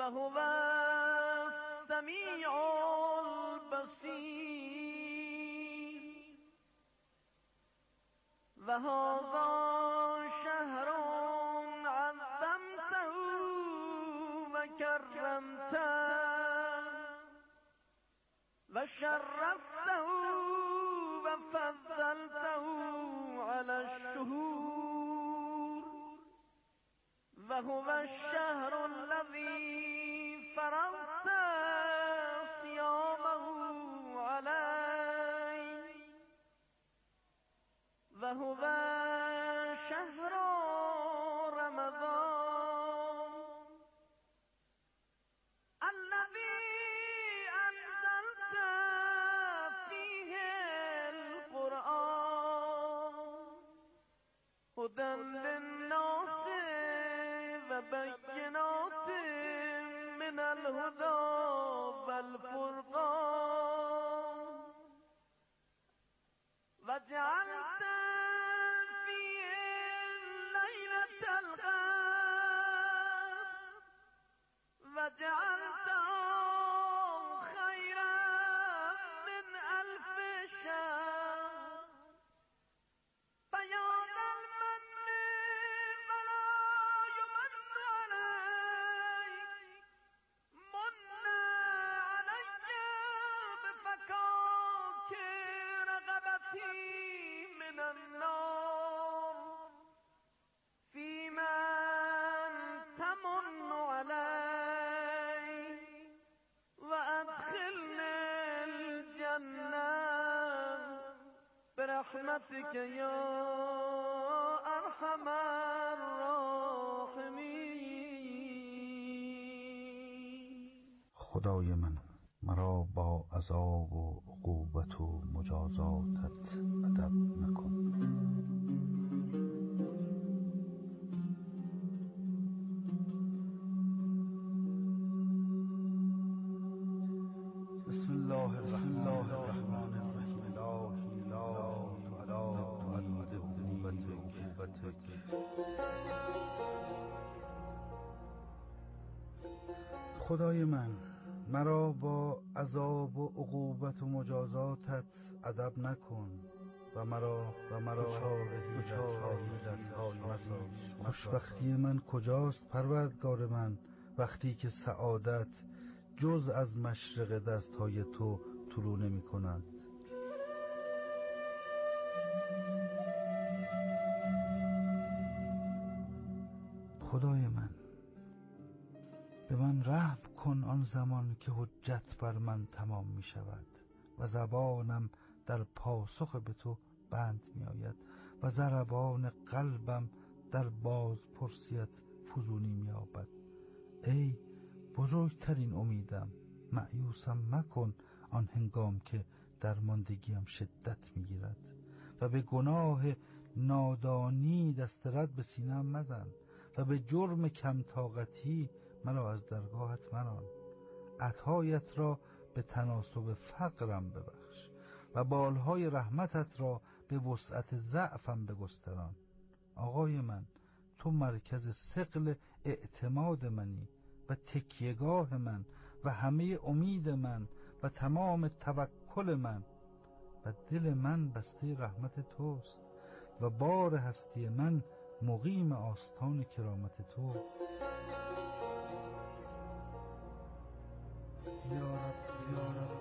هو السمیع البصیر و هذا شهر عظمته و کرمته و شرفته و فضلته على الشهور و هو الشهر الذي فرضت صيامه عليه و هو شهر رمضان الذي أنزلت فيه القرآن هدى للناس وبينات من الهدى والفرقان وجعلت فيه ليلة القدر وجعلته خيرا من 1000 شهر فيا ذا المن ولا يمن عليك من علي بفكاك رغبتي من النار في من تمن علي وأدخلني الجنة برحمتك يا أرحم الراحمين. خدای من، مرا با عذاب و عقوبت و مجازاتت ادب مکن. بسم الله الرحمن الرحیم. الهی لا تعالی عقوبتک. خدای من، مرا با عذاب و عقوبت و مجازاتت ادب نکن و مرا دچار حیلت‌های مساز. خوشبختی من کجاست پروردگار من، وقتی که سعادت جز از مشرق دستهای تو طلوع نمی کند. خدای من، به من رحم کن آن زمان که حجت بر من تمام می شود و زبانم در پاسخ به تو بند می آید و ضربان قلبم در بازپرسیت فزونی می یابد. ای بزرگترین امیدم، مأیوسم مکن آن هنگام که درماندگیم شدت می گیرد و به گناه نادانی دست رد به سینه‌ام مزن و به جرم کم طاقتی مرا از درگاهت مران. عطایت را به تناسب فقرم ببخش و بالهای رحمتت را به وسعت ضعفم بگستران. آقای من، تو مرکز ثقل اعتماد منی و تکیهگاه من و همه امید من و تمام توکل من و دل من بسته رحمت توست و بار هستی من مقیم آستان کرامت تو. یا رب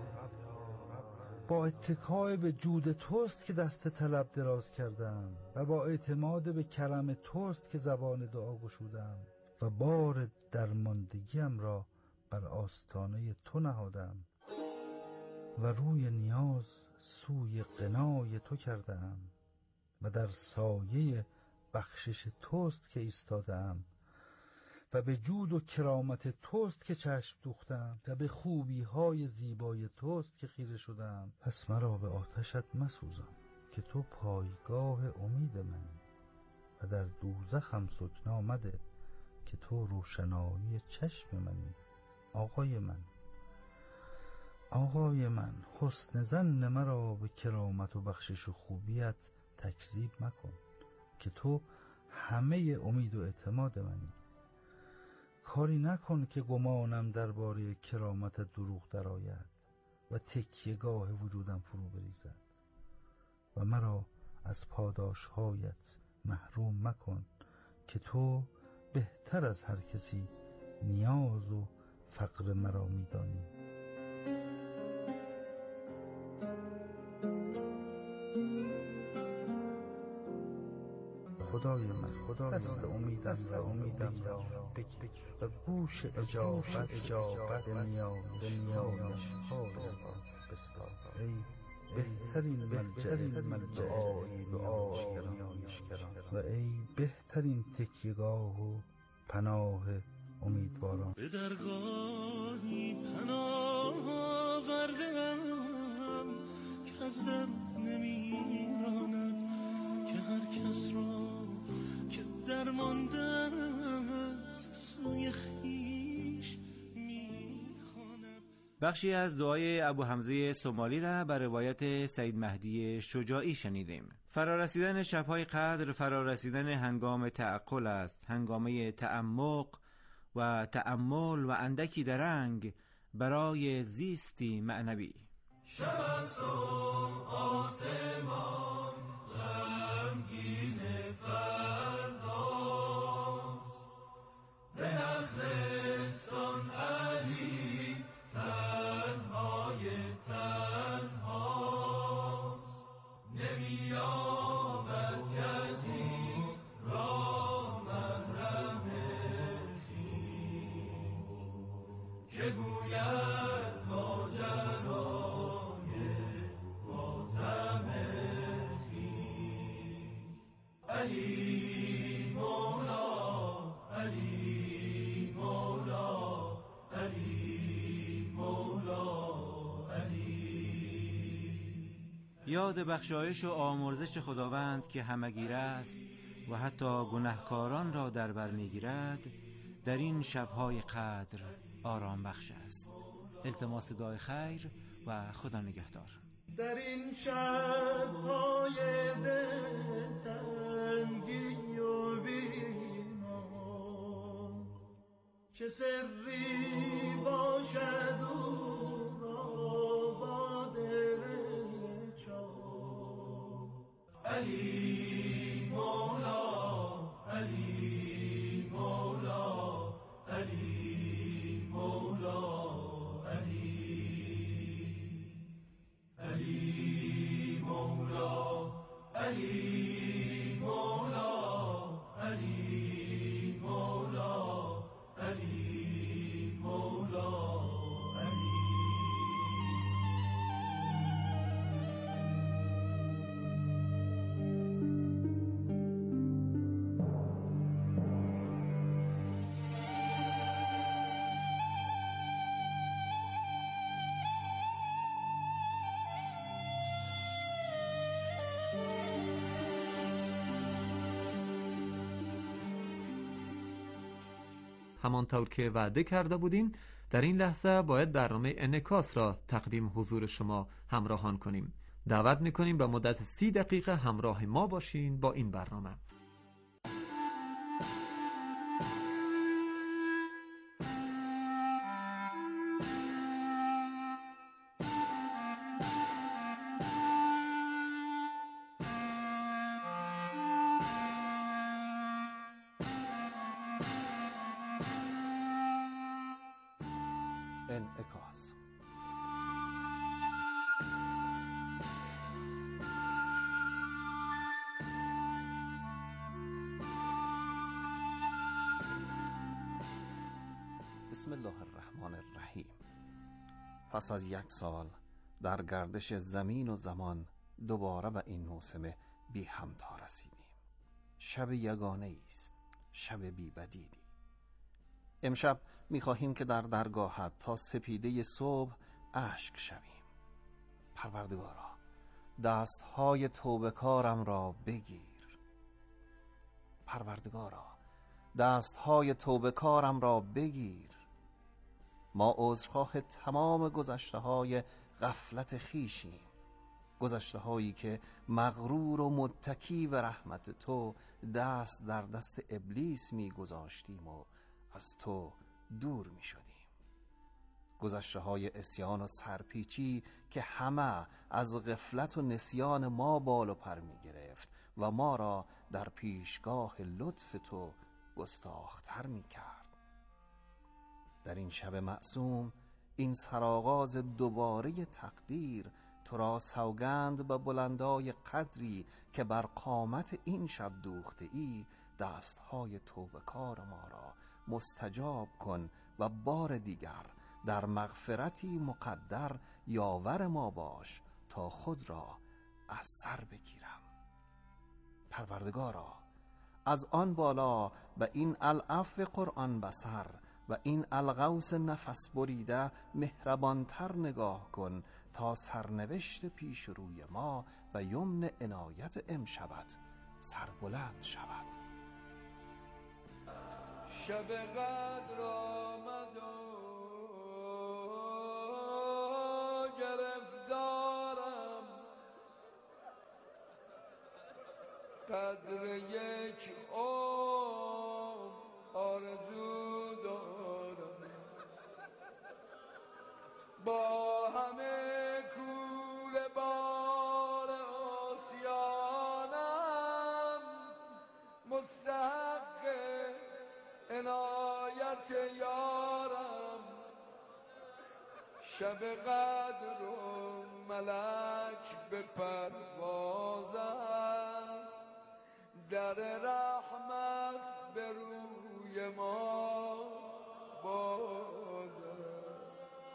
با اتکای به جود توست که دست طلب دراز کردم و با اعتماد به کرم توست که زبان دعا گشودم و بار درماندگیم را بر آستانه تو نهادم و روی نیاز سوی غنای تو کردم و در سایه بخشش توست که ایستادم و به جود و کرامت توست که چشم دوختم و به خوبی‌های زیبای توست که خیره شدم. پس مرا به آتشت مسوزان که تو پایگاه امید منی و در دوزخم سکنا مده که تو روشنایی چشم منی. آقای من، حسن ظن مرا به کرامت و بخشش و خوبیت تکذیب مکن که تو همه امید و اعتماد منی کاری نکن که گمانم درباره کرامت دروغ درآید و تکیه‌گاه وجودم فرو بریزد و مرا از پاداش‌هایت محروم مکن که تو بهتر از هر کسی نیاز و فقر مرا می‌دانی. خدای من، دست امیدم را بگیر و گوش اجابت به نیایش بسپار. ای بهترین ملجأ دعایشگران و ای بهترین تکیه‌گاه و پناه امیدواران. به درگاهی پناه آوردم که از در نمیراند، که هر کس را که درمانده است سوی خویش میخواند. بخشی از دعای ابو حمزه سومالی را به روایت سید مهدی شجاعی شنیدیم. فرارسیدن شب‌های قدر فرارسیدن هنگام تعقل است، هنگامه تعمق و تأمل و اندکی درنگ برای زیستی معنوی. شب است و آسمان غمگین فرداست، به نخلستان علی تنهای تنهاست، نمی‌یابد کسی را محرم خویش که گوید ماجرای ماتم خویش. علی مولا، علی مولا، علی مولا، علی. یاد بخشایش و آمرزش خداوند که همگیر است و حتی گناهکاران را در بر میگیرد در این شب‌های قدر آرام بخش است. التماس دعای خیر و خدا نگهدار. در این شب‌های دلتنگی و بیمار چه سری باشد او را با دل چار. علی مولا، علی مولا، علی مولا، علی مولا، علی مولا، علی مولا، علی مولا، علی. همانطور که وعده کرده بودیم در این لحظه باید برنامه انعکاس را تقدیم حضور شما همراهان کنیم. دعوت میکنیم به مدت 30 دقیقه همراه ما باشین با این برنامه. انعکاس. بسم الله الرحمن الرحیم. پس از 1 سال در گردش زمین و زمان دوباره به این موسم بی همتا رسیدیم. شب یگانه است، شب بی بدیلی. امشب می‌خواهیم که در درگاهت تا سپیده صبح اشک شویم. پروردگارا دستهای توبه‌کارم را بگیر. پروردگارا دستهای توبه‌کارم را بگیر. ما عذرخواه تمام گذشته‌های غفلت خویشیم، گذشته‌هایی که مغرور و متکی به رحمت تو دست در دست ابلیس می‌گذاشتیم و از تو دور می شدیم. گذشته های عصیان و سرپیچی که همه از غفلت و نسیان ما بال و پر می گرفت و ما را در پیشگاه لطف تو گستاختر می کرد. در این شب معصوم، این سرآغاز دوباره تقدیر، تو را سوگند به بلندای قدری که بر قامت این شب دوخته ای، دستهای توبه‌کار ما را مستجاب کن و بار دیگر در مغفرتی مقدر یاور ما باش تا خود را از سر بگیرم. پروردگارا، از آن بالا به این العفو قرآن بصر و این الغوث نفس بریده مهربانتر نگاه کن تا سرنوشت پیش روی ما به یمن عنایت امشبت سربلند شود. شب قدر آمد و گرفتارم، قدر یک عمر آرزو دارم، با همه کوله بار آسیانم، مستحق عنایت یارم. شب قدر و ملک به پرواز است، در رحمت به روی ما باز است.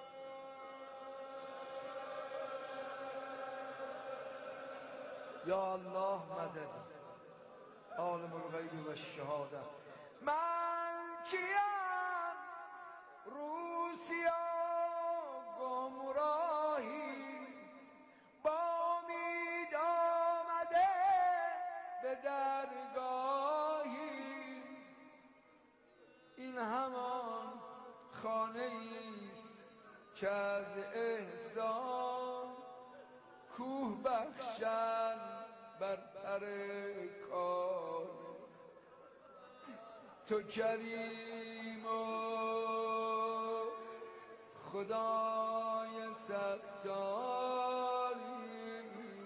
یا الله مدد عالم الغیب و الشهاده. من کیم روسیا گمراهی، با امید آمده به درگاهی. این همان خانه ایست که از احسان، کوه بخشن بر پر کار. تو کریم و خدای ستاری،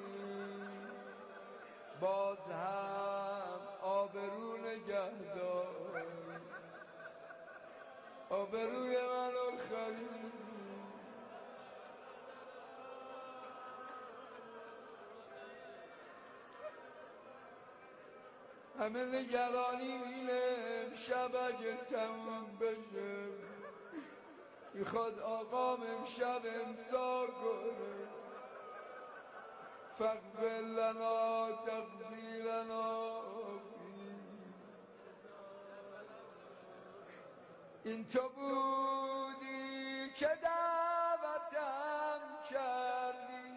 باز هم آبرو نگهدار. آبروی منو خرید، همه نگرانی اینه امشب اگه تموم بشه، میخواد آقام امشب امضا کنه. فاغفر لنا تقصیرنا فی. این تو بودی که دعوتم کردی،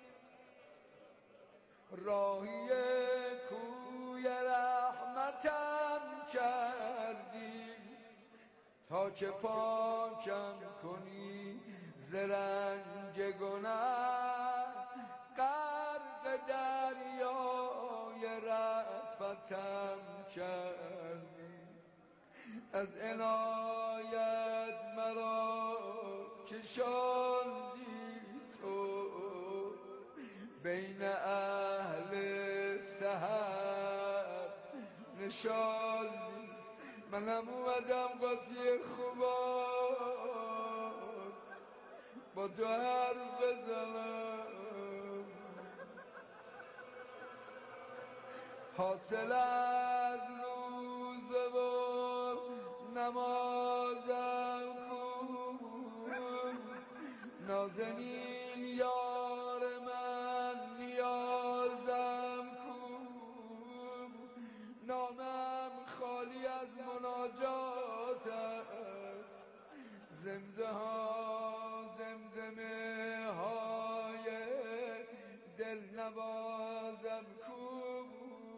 راهی کوی رحمتم کردی، تا که پاکم کنی ز رنج گناه، غرق دریای رأفتم کردی. از عنایت مرا کشاندی تو بین اهل سحر نشاندی. منم اومدم قاطی خوبا با تو حرف بزنم، حاصل از روزه و نمازم کن. نازنین یار من نیازم کن. نامم خالی از مناجات است، زمزمه های دل نوازم کن.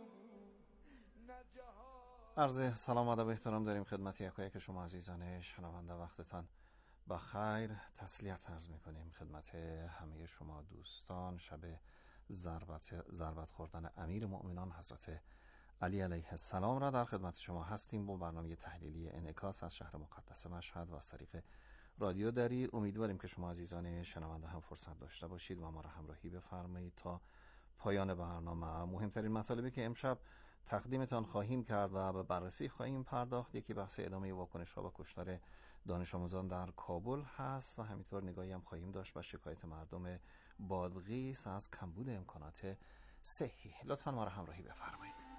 عرض سلام و ادب و احترام داریم خدمت یکایک شما عزیزان شنونده. وقتتان بخیر. تسلیت عرض میکنیم خدمت همه شما دوستان. شب ضربت خوردن امیر مؤمنان حضرت علی علیه السلام را در خدمت شما هستیم با برنامه تحلیلی انعکاس از شهر مقدس مشهد و از طریق رادیو دری. امیدواریم که شما عزیزان شنونده هم فرصت داشته باشید و ما را همراهی بفرمایید تا پایان برنامه. مهمترین مطالبی که امشب تقدیمتان خواهیم کرد و به بررسی خواهیم پرداخت، یکی بحث ادامه واکنش‌ها و کشتار دانش آموزان در کابل هست و همینطور نگاهی هم خواهیم داشت به شکایت مردم بادغیس از کمبود امکانات صحی. لطفاً ما را همراهی بفرمایید.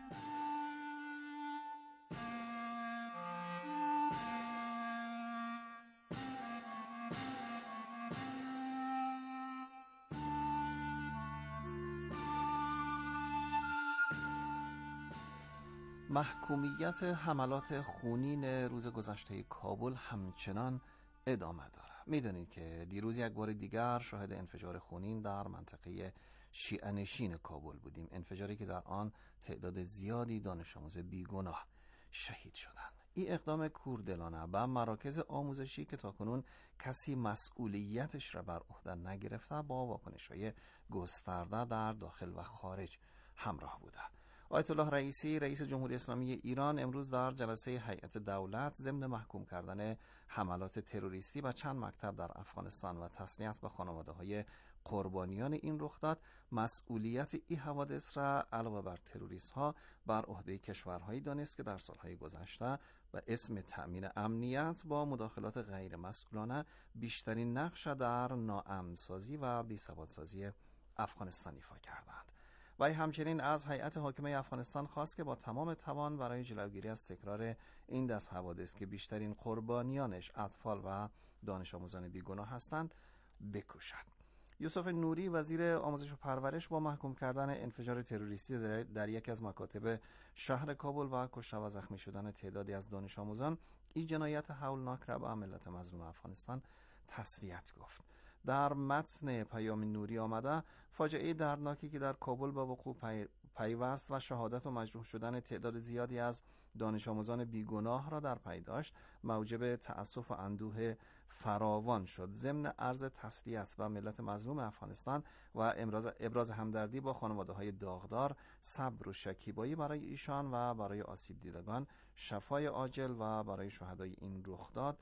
محکومیت حملات خونین روز گذشته کابل همچنان ادامه دارد. میدانید که دیروز یک بار دیگر شاهد انفجار خونین در منطقه شیعه نشین کابل بودیم، انفجاری که در آن تعداد زیادی دانش آموز بیگناه شهید شدند. این اقدام کوردلانه به مراکز آموزشی که تاکنون کسی مسئولیتش را بر عهده نگرفته با واکنش‌های گسترده در داخل و خارج همراه بوده. آیت الله رئیسی رئیس جمهوری اسلامی ایران امروز در جلسه هیئت دولت ضمن محکوم کردن حملات تروریستی و چند مکتب در افغانستان و تسلیت به خانواده‌های قربانیان این رخداد، مسئولیت این حوادث را علاوه بر تروریست‌ها بر عهده کشورهایی دانست که در سالهای گذشته و اسم تأمین امنیت با مداخلات غیر مسئولانه بیشترین نقش در ناامن‌سازی و بی‌ثبات‌سازی افغانستان ایفا کردند. و همچنین از هیئت حاکمه افغانستان خواست که با تمام توان برای جلوگیری از تکرار این دست حوادث که بیشترین قربانیانش اطفال و دانش آموزان بیگناه هستند بکوشد. یوسف نوری وزیر آموزش و پرورش با محکوم کردن انفجار تروریستی در یکی از مکاتب شهر کابل و کشته و زخمی شدن تعدادی از دانش آموزان، این جنایت هولناک را به ملت مظلوم افغانستان تسلیت گفت. در متن پیام نوری آمده فاجعه دردناکی که در کابل با وقوع پیوست و شهادت و مجروح شدن تعداد زیادی از دانش آموزان بیگناه را در پی داشت موجب تأسف و اندوه فراوان شد. ضمن عرض تسلیت به ملت مظلوم افغانستان و ابراز همدردی با خانواده‌های داغدار، صبر و شکیبایی برای ایشان و برای آسیب دیدگان، شفای عاجل و برای شهدای این رخداد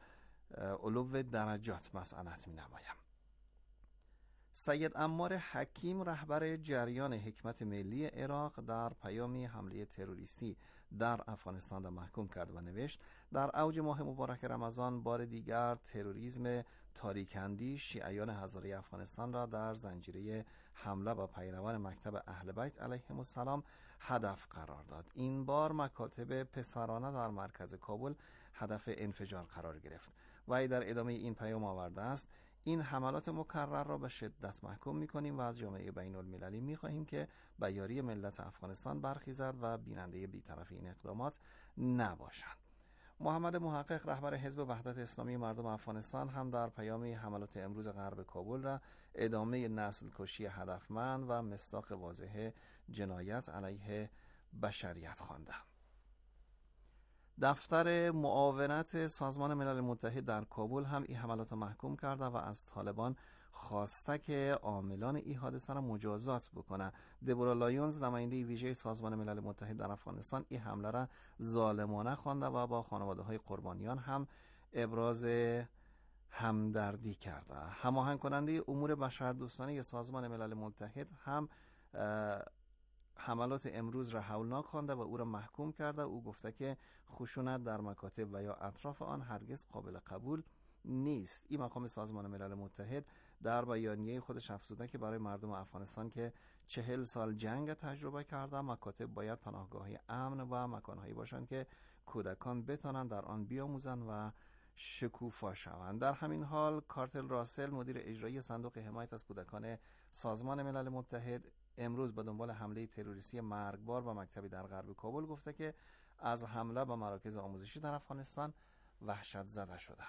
علو درجات مسئلت می‌نمایم. سید عمار حکیم رهبر جریان حکمت ملی عراق در پیامی حمله تروریستی در افغانستان را محکوم کرد و نوشت: در اوج ماه مبارک رمضان بار دیگر تروریسم تاریک‌اندیش شیعیان هزاره افغانستان را در زنجیره حمله و پیروان مکتب اهل بیت علیهم السلام هدف قرار داد. این بار مکاتب پسرانه در مرکز کابل هدف انفجار قرار گرفت و در ادامه این پیام آورده است: این حملات مکرر را به شدت محکوم می‌کنیم و از جامعه بین المللی می‌خواهیم که به یاری ملت افغانستان برخیزد و بیننده بی‌طرف این اقدامات نباشند. محمد محقق رهبر حزب وحدت اسلامی مردم افغانستان هم در پیامی حملات امروز غرب کابل را ادامه نسل کشی هدفمند و مصداق واضح جنایت علیه بشریت خوانده. دفتر معاونت سازمان ملل متحد در کابل هم این حملات محکوم کرده و از طالبان خواسته که عاملان این حادثه را مجازات بکنه. دبورا لایونز نماینده ویژه سازمان ملل متحد در افغانستان این حمله را ظالمانه خوانده و با خانواده‌های قربانیان هم ابراز همدردی کرده. هماهنگ کننده امور بشردوستانه سازمان ملل متحد هم حملات امروز را هولناک خوانده و او را محکوم کرده. او گفته که خشونت در مکاتب و یا اطراف آن هرگز قابل قبول نیست. این مقام سازمان ملل متحد در بیانیه خودش افزوده که برای مردم افغانستان که 40 سال جنگ تجربه کرده، مکاتب باید پناهگاه‌های امن و مکانهایی باشند که کودکان بتوانند در آن بیاموزند و شکوفا شوند. در همین حال کارتل راسل مدیر اجرایی صندوق حمایت از کودکان سازمان ملل متحد امروز به دنبال حمله تروریستی مرگبار به مکتبی در غرب کابل گفته که از حمله به مراکز آموزشی در افغانستان وحشت زده شده.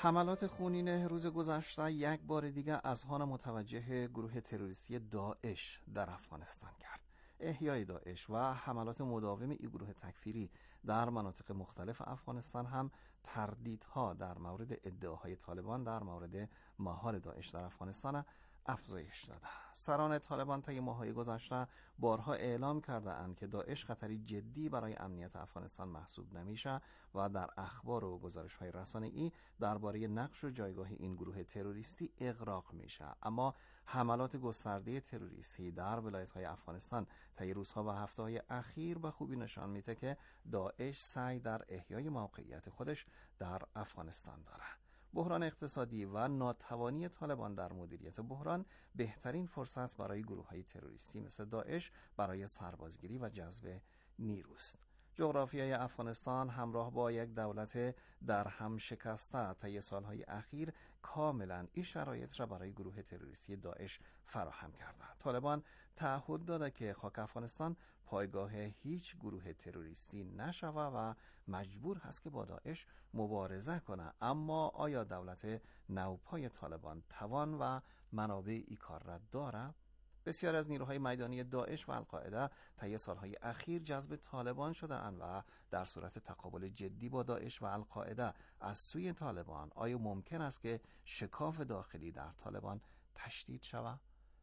حملات خونین روز گذشته یک بار دیگر اذهان متوجه گروه تروریستی داعش در افغانستان کرد. احیای داعش و حملات مداوم این گروه تکفیری در مناطق مختلف افغانستان هم تردیدها در مورد ادعاهای طالبان در مورد مهار داعش در افغانستان افزایش داده. سران طالبان طی ماه‌های گذشته بارها اعلام کرده اند که داعش خطری جدی برای امنیت افغانستان محسوب نمیشه و در اخبار و گزارش‌های رسانه‌ای درباره نقش و جایگاه این گروه تروریستی اغراق میشه. اما حملات گسترده تروریستی در ولایت‌های افغانستان طی روزها و هفته‌های اخیر به خوبی نشان میده که داعش سعی در احیای موقعیت خودش در افغانستان داره. بحران اقتصادی و ناتوانی طالبان در مدیریت بحران بهترین فرصت برای گروه‌های تروریستی مثل داعش برای سربازگیری و جذب نیروست. جغرافیای افغانستان همراه با یک دولت در هم شکسته طی سالهای اخیر کاملا این شرایط را برای گروه تروریستی داعش فراهم کرده. طالبان تعهد داده که خاک افغانستان پایگاه هیچ گروه تروریستی نشوه و مجبور هست که با داعش مبارزه کنه. اما آیا دولت نوپای طالبان توان و منابع این کار را داره؟ بسیار از نیروهای میدانی داعش و القاعده طی سالهای اخیر جذب طالبان شده اند و در صورت تقابل جدی با داعش و القاعده از سوی طالبان آیا ممکن است که شکاف داخلی در طالبان تشدید شود؟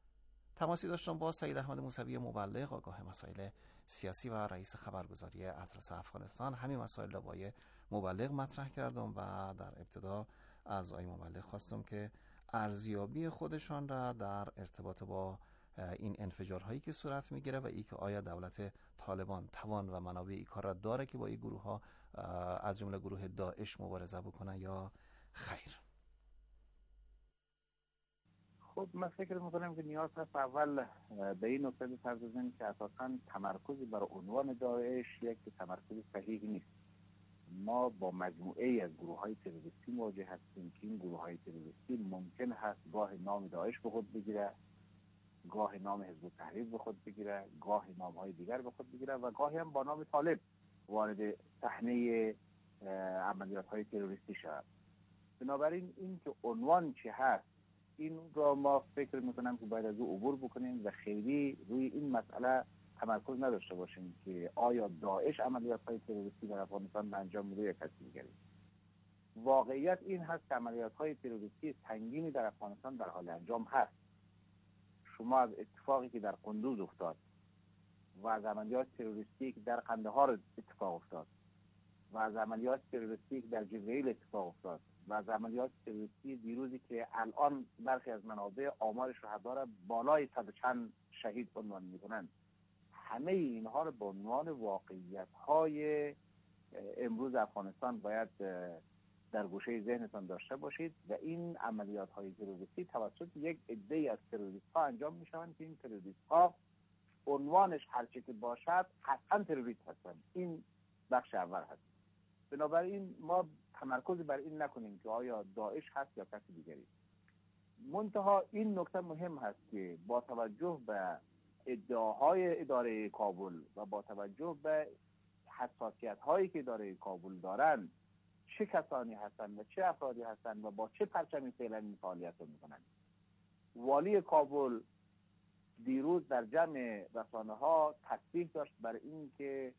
تماسی داشتم با سید احمد موسوی مبلغ آگاه مسائل سیاسی و رئیس خبرگزاری اطلس افغانستان. همین مسائل را با مبلغ مطرح کردم و در ابتدا از آقای مبلغ خواستم که ارزیابی خودشان را در ارتباط با این انفجارهایی که صورت میگیره و ای که آیا دولت طالبان توان و منابع این کار را داره که با این گروه ها از جمله گروه داعش مبارزه بکنه یا خیر. خب من فکر میکنم که نیاز هست اول به این نکته بپردازیم که اساساً تمرکزی بر عنوان داعش یک تمرکز صحیح نیست. ما با مجموعه ای از گروه‌های تروریستی مواجه هستیم که این گروه‌های تروریستی ممکن هست گاه نام داعش به خود بگیره، گاه نام حزب التحریر به خود بگیره، گاه نام‌های دیگر به خود بگیره و گاهی هم با نام طالب وارد صحنه عملیات‌های تروریستی شود. بنابراین این که عنوان چی هست این را ما فکر میکنم که باید از او عبور بکنیم و خیلی روی این مسئله تمرکز نداشته باشیم که آیا داعش عملیات‌های تروریستی در افغانستان انجام میده یا کسی دیگری. واقعیت این هست که عملیات‌های تروریستی سنگینی در افغانستان در حال انجام هست. شما از اتفاقی که در قندوز افتاد و از عملیات تروریستی که در قندهار اتفاق افتاد و از عملیات تروریستی که در جبرئیل اتفاق افتاد و از عملیات تروریستی دیروزی که الان برخی از منابع آمار شهدا را بالای 100 چند شهید عنوان میکنند، همه اینها را به عنوان واقعیت‌های امروز افغانستان باید در گوشه ذهنتان داشته باشید و این عملیات‌های تروریستی توسط یک عده‌ای از تروریست‌ها انجام می‌شوند که این تروریست‌ها عنوانش هرچه که باشد قطعاً تروریست هستند. این بخش اول هست. بنابراین ما تمرکز بر این نکنیم که آیا داعش هست یا کسی دیگری. منتها این نکته مهم هست که با توجه به ادعاهای اداره کابل و با توجه به حساسیت‌هایی که اداره کابل دارند چه کسانی هستند و چه افرادی هستند و با چه پرچمی فعلا این فعالیت رو میکنند. والی کابل دیروز در جمع رسانه‌ها تصریح داشت بر این که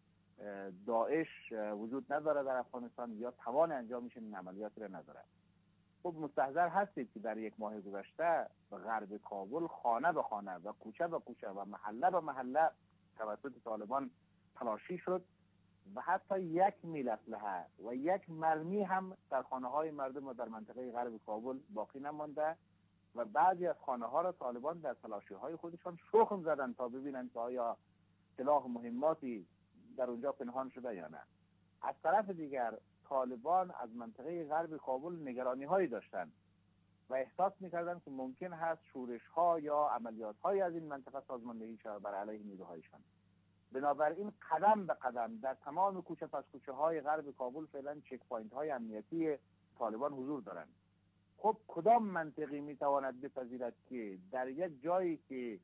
داعش وجود نداره در افغانستان یا توان انجامش این عملیات را نداره. خب مستحضر هستید که در یک ماه گذشته غرب کابل خانه به خانه و کوچه به کوچه و محله به محله توسط طالبان تلاشی شد و حتی یک میل اسلحه و یک مرمی هم در خانه های مردم و در منطقه غرب کابل باقی نمانده و بعضی از خانه ها را طالبان در تلاشی های خودشان شخم زدن تا ببینن که آیا سلاح مهماتی در اونجا پنهان شده یا نه. از طرف دیگر طالبان از منطقه غرب کابل نگرانی هایی داشتن و احساس میکردن که ممکن هست شورش ها یا عملیات های از این منطقه سازماندهی شود بر علیه نیروهایشان. بنابراین قدم به قدم در تمام کوچه پس کوچه های غرب کابل فعلا چک پوینت های امنیتی طالبان حضور دارند. خب کدام منطقی میتواند بپذیرد که در یک جایی که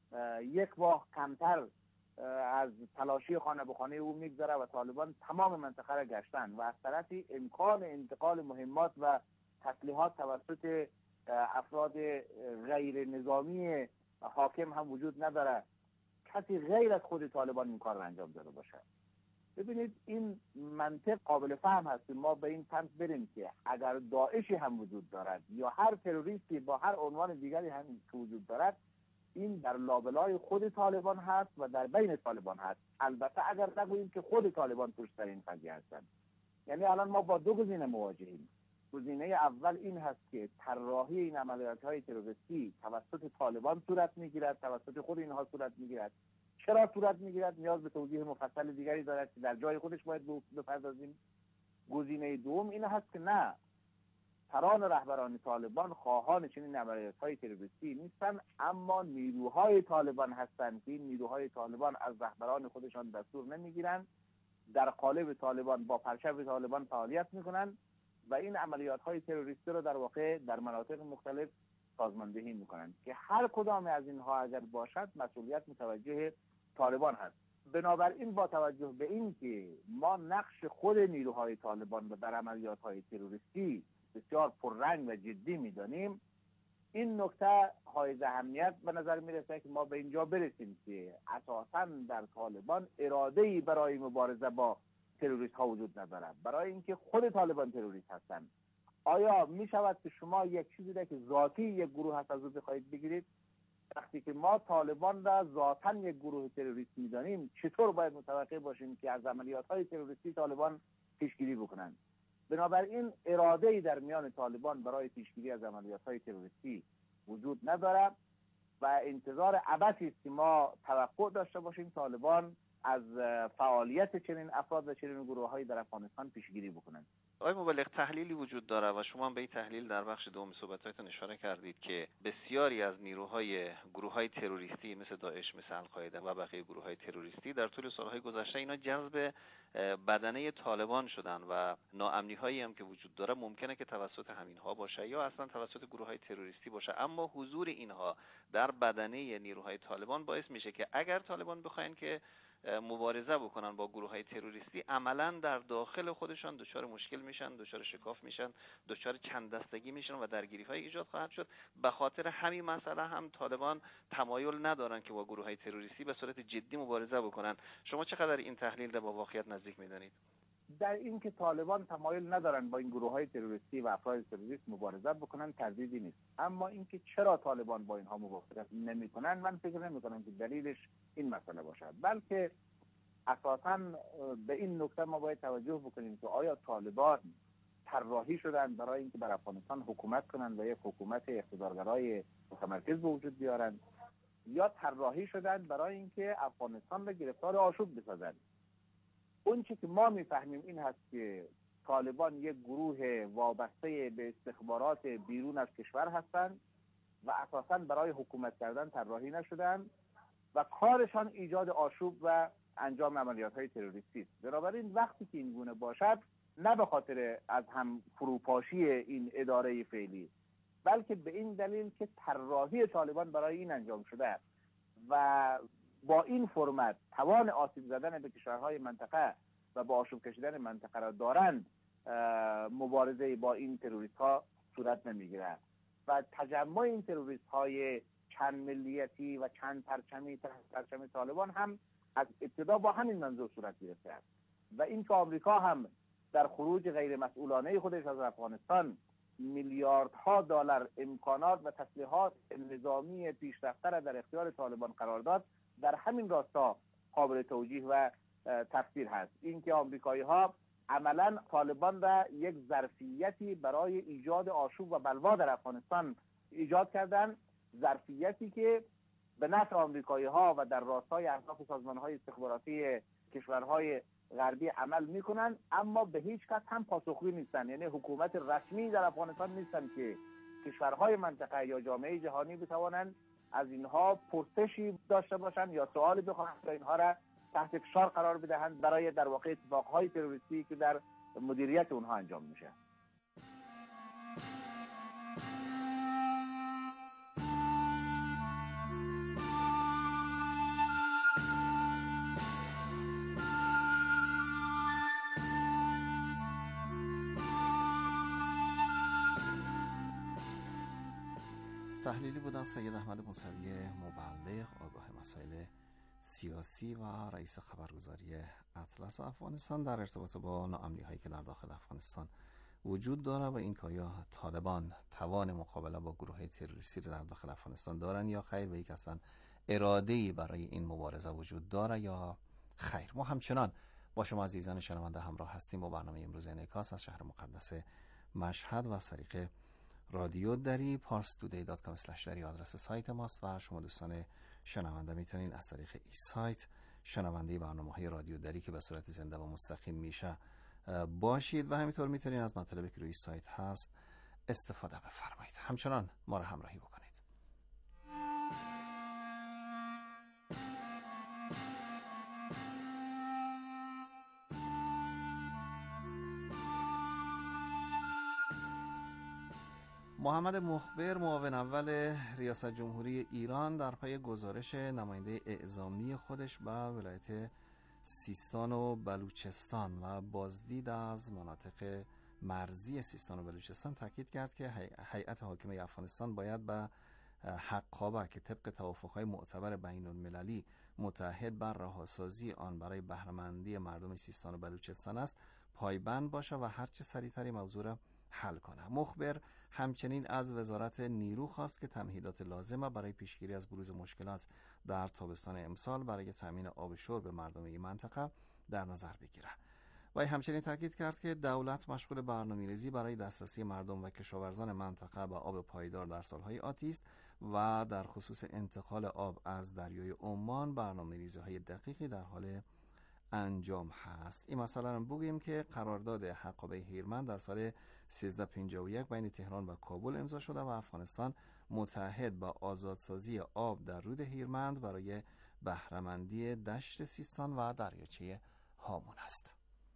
یک ماه کمتر از تلاشی خانه به خانه او میگذره و طالبان تمام منطقه را گشتن و از طرفی امکان انتقال مهمات و تسلیحات توسط افراد غیر نظامی حاکم هم وجود نداره. کسی غیر از خود طالبان این کار رو انجام داده باشه. ببینید این منطق قابل فهم هست که ما به این سمت بریم که اگر داعشی هم وجود دارد یا هر تروریستی با هر عنوان دیگری هم وجود دارد، این در لابلای خود طالبان هست و در بین طالبان هست. البته اگر نگوییم که خود طالبان پشت سر این قضیه هستند. یعنی الان ما با دو گزینه مواجهیم. گزینه اول این هست که طراحی این عملیات‌های تروریستی توسط طالبان صورت می‌گیرد، توسط خود اینها صورت می‌گیرد. چرا صورت می‌گیرد نیاز به توضیح مفصل دیگری دارد که در جای خودش باید بپردازیم. گزینه دوم این هست که نه، سران رهبران طالبان خواهان چنین عملیات‌های تروریستی نیستند، اما نیروهای طالبان هستند که این نیروهای طالبان از رهبران خودشان دستور نمی‌گیرند، در قالب طالبان با پرچم طالبان فعالیت می‌کنند و این عملیات‌های تروریستی رو در واقع در مناطق مختلف سازماندهی می‌کنند که هر کدام از اینها اگر باشد مسئولیت متوجه طالبان هست. بنابراین با توجه به این که ما نقش خود نیروهای طالبان رو در عملیات‌های تروریستی بسیار پررنگ و جدی می‌دانیم، این نکته حائز اهمیت به نظر می‌رسه که ما به اینجا برسیم که اساساً در طالبان اراده‌ای برای مبارزه با تروریست ها وجود ندارد، برای اینکه خود طالبان تروریست هستند. آیا می شود که شما یک چیزی را که ذاتی یک گروه هست از او بخواهید بگیرید؟ وقتی که ما طالبان را ذاتاً یک گروه تروریست می‌دانیم، چطور باید متوقع باشیم که از عملیات‌های تروریستی طالبان پیشگیری بکنند؟ بنابراین اراده‌ای در میان طالبان برای پیشگیری از عملیات‌های تروریستی وجود ندارد و انتظار ابدی است که ما توقع داشته باشیم طالبان از فعالیت چنین افراد و چنین گروه‌هایی در افغانستان پیشگیری بکنند. آقای مبلغ، تحلیلی وجود داره و شما هم به این تحلیل در بخش دوم صحبت‌هایتون اشاره کردید که بسیاری از گروه‌های تروریستی مثل داعش، مثل القاعده و بقیه گروه‌های تروریستی در طول سال‌های گذشته اینا جذب بدنه طالبان شدن و ناامنی‌هایی هم که وجود داره ممکنه که توسط همینها باشه یا اصلا توسط گروه‌های تروریستی باشه، اما حضور اینها در بدنه نیروهای طالبان باعث میشه که اگر طالبان بخواین که مبارزه بکنن با گروه‌های تروریستی، عملاً در داخل خودشان دچار مشکل میشن، دچار شکاف میشن، دچار چند دستگی میشن و درگیری‌های ایجاد خواهد شد. به خاطر همین مسئله هم طالبان تمایل ندارن که با گروه‌های تروریستی به صورت جدی مبارزه بکنن. شما چقدر این تحلیل را با واقعیت نزدیک می‌دانید؟ در این که طالبان تمایل ندارن با این گروه‌های تروریستی و افراد تروریست مبارزه بکنن تردیدی نیست، اما اینکه چرا طالبان با اینها مبارزه نمی‌کنن من فکر نمی‌کنم که دلیلش این مسئله باشد، بلکه اساساً به این نکته ما باید توجه بکنیم که آیا طالبان طراحی شدن برای اینکه بر افغانستان حکومت کنند و یک حکومت اقتدارگرای متمرکز به وجود بیارند، یا طراحی شدن برای اینکه افغانستان را گرفتار آشوب بسازند؟ اون چی که ما میفهمیم این هست که طالبان یک گروه وابسته به استخبارات بیرون از کشور هستند و اساساً برای حکومت کردن طراحی نشدند و کارشان ایجاد آشوب و انجام عملیات‌های تروریستی است. بنابراین وقتی که این گونه باشد، نه به خاطر از هم فروپاشی این اداره فعلی، بلکه به این دلیل که طراحی طالبان برای این انجام شده است و با این فرمت توان آسیب زدن به کشورهای منطقه و با آشوب کشیدن منطقه را دارند، مبارزه با این تروریست ها صورت نمیگیرد و تجمع این تروریست های چند ملیتی و چند پرچمی طالبان هم از ابتدا با همین منظور صورت گرفته است و این که آمریکا هم در خروج غیر مسئولانه خودش از افغانستان میلیاردها دلار امکانات و تسلیحات نظامی پیشرفته را در اختیار طالبان قرار داد، در همین راستا قابل توجیه و تفسیر هست. اینکه آمریکایی ها عملا طالبان را یک ظرفیتی برای ایجاد آشوب و بلوا در افغانستان ایجاد کردند، ظرفیتی که به نفع آمریکایی ها و در راستای اهداف سازمان های استخباراتی کشورهای غربی عمل میکنن، اما به هیچ کس هم پاسخگوی نیستن. یعنی حکومت رسمی در افغانستان نیستن که کشورهای منطقه یا جامعه جهانی بتوانند از اینها پرسشی داشته باشند یا سوالی بخواهند تا اینها را تحت فشار قرار بدهند برای در واقع اتفاقهای تروریستی که در مدیریت اونها انجام میشه. تحلیلی بودن سید احمد موسوی مبلغ، آگاه مسائل سیاسی و رئیس خبرگزاری اطلس افغانستان در ارتباط با ناامنی‌هایی که در داخل افغانستان وجود داره و این که آیا طالبان توان مقابله با گروه‌های تروریستی در داخل افغانستان دارن یا خیر، و یک اصلا اراده‌ای برای این مبارزه وجود داره یا خیر. ما همچنان با شما عزیزان شنونده همراه هستیم با برنامه امروز انعکاس از شهر مقدس مشهد و از طریق رادیو دری parstoday.com/دری آدرس سایت ماست و شما دوستان شنونده میتونین از طریق ای سایت شنونده برنامه‌های رادیو دری که به صورت زنده و مستقیم میشه باشید و همینطور میتونین از مطالبی که روی سایت هست استفاده بفرمایید. همچنان ما را همراهی بکنید. محمد مخبر، معاون اول ریاست جمهوری ایران، در پی گزارش نماینده اعزامی خودش به ولایت سیستان و بلوچستان و بازدید از مناطق مرزی سیستان و بلوچستان تاکید کرد که هیئت حاکمه افغانستان باید به حقابه که طبق توافق‌های معتبر بین‌المللی متحد بر رهاسازی آن برای بهره‌مندی مردم سیستان و بلوچستان است پایبند باشه و هرچه سریعتر موضوع را حل کنه. مخبر همچنین از وزارت نیرو خواست که تمهیدات لازمه برای پیشگیری از بروز مشکلات در تابستان امسال برای تامین آب شرب مردم این منطقه در نظر بگیره. و همچنین تاکید کرد که دولت مشغول برنامه‌ریزی برای دسترسی مردم و کشاورزان منطقه به آب پایدار در سالهای آتی است و در خصوص انتقال آب از دریای عمان برنامه‌ریزی‌های دقیقی در حال انجام هست. این مثلا بگوییم که قرارداد حقابه هیرمند در سال 1351 بین تهران و کابل امضا شده و افغانستان متحد با آزادسازی آب در رود هیرمند برای بهره‌مندی دشت سیستان و دریاچه هامون است.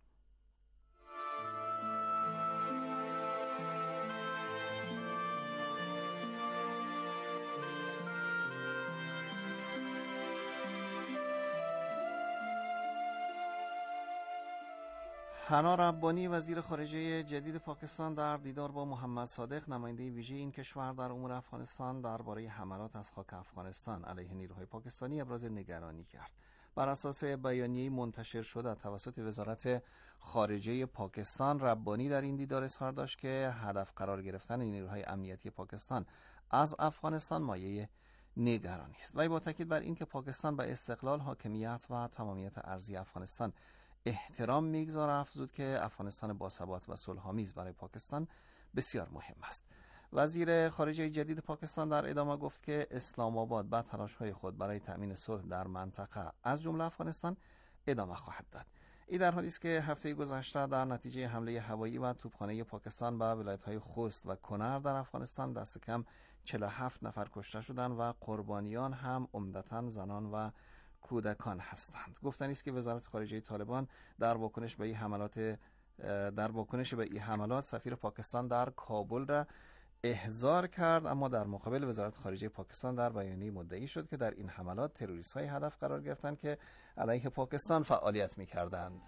حنا ربانی، وزیر خارجه جدید پاکستان، در دیدار با محمد صادق، نماینده ویژه این کشور در امور افغانستان، درباره حملات از خاک افغانستان علیه نیروهای پاکستانی ابراز نگرانی کرد. بر اساس بیانیه‌ای منتشر شده توسط وزارت خارجه پاکستان، ربانی در این دیدار اظهار داشت که هدف قرار گرفتن نیروهای امنیتی پاکستان از افغانستان مایه نگرانی است. و با تاکید بر اینکه پاکستان به استقلال، حاکمیت و تمامیت ارضی افغانستان احترام میگذاره، افزود که افغانستان باثبات و صلح‌آمیز برای پاکستان بسیار مهم است. وزیر خارجه جدید پاکستان در ادامه گفت که اسلام آباد به تلاش‌های خود برای تأمین صلح در منطقه از جمله افغانستان ادامه خواهد داد. این در حالی است که هفته گذشته در نتیجه حمله هوایی و توپخانه پاکستان به ولایت‌های خوست و کنر در افغانستان دست کم 47 نفر کشته شدند و قربانیان هم عمدتاً زنان و کودکان هستند. گفتنی است که وزارت خارجه طالبان در واکنش به این حملات سفیر پاکستان در کابل را احضار کرد، اما در مقابل وزارت خارجه پاکستان در بیانیه مدعی شد که در این حملات تروریست‌های هدف قرار گرفتند که علیه پاکستان فعالیت می‌کردند.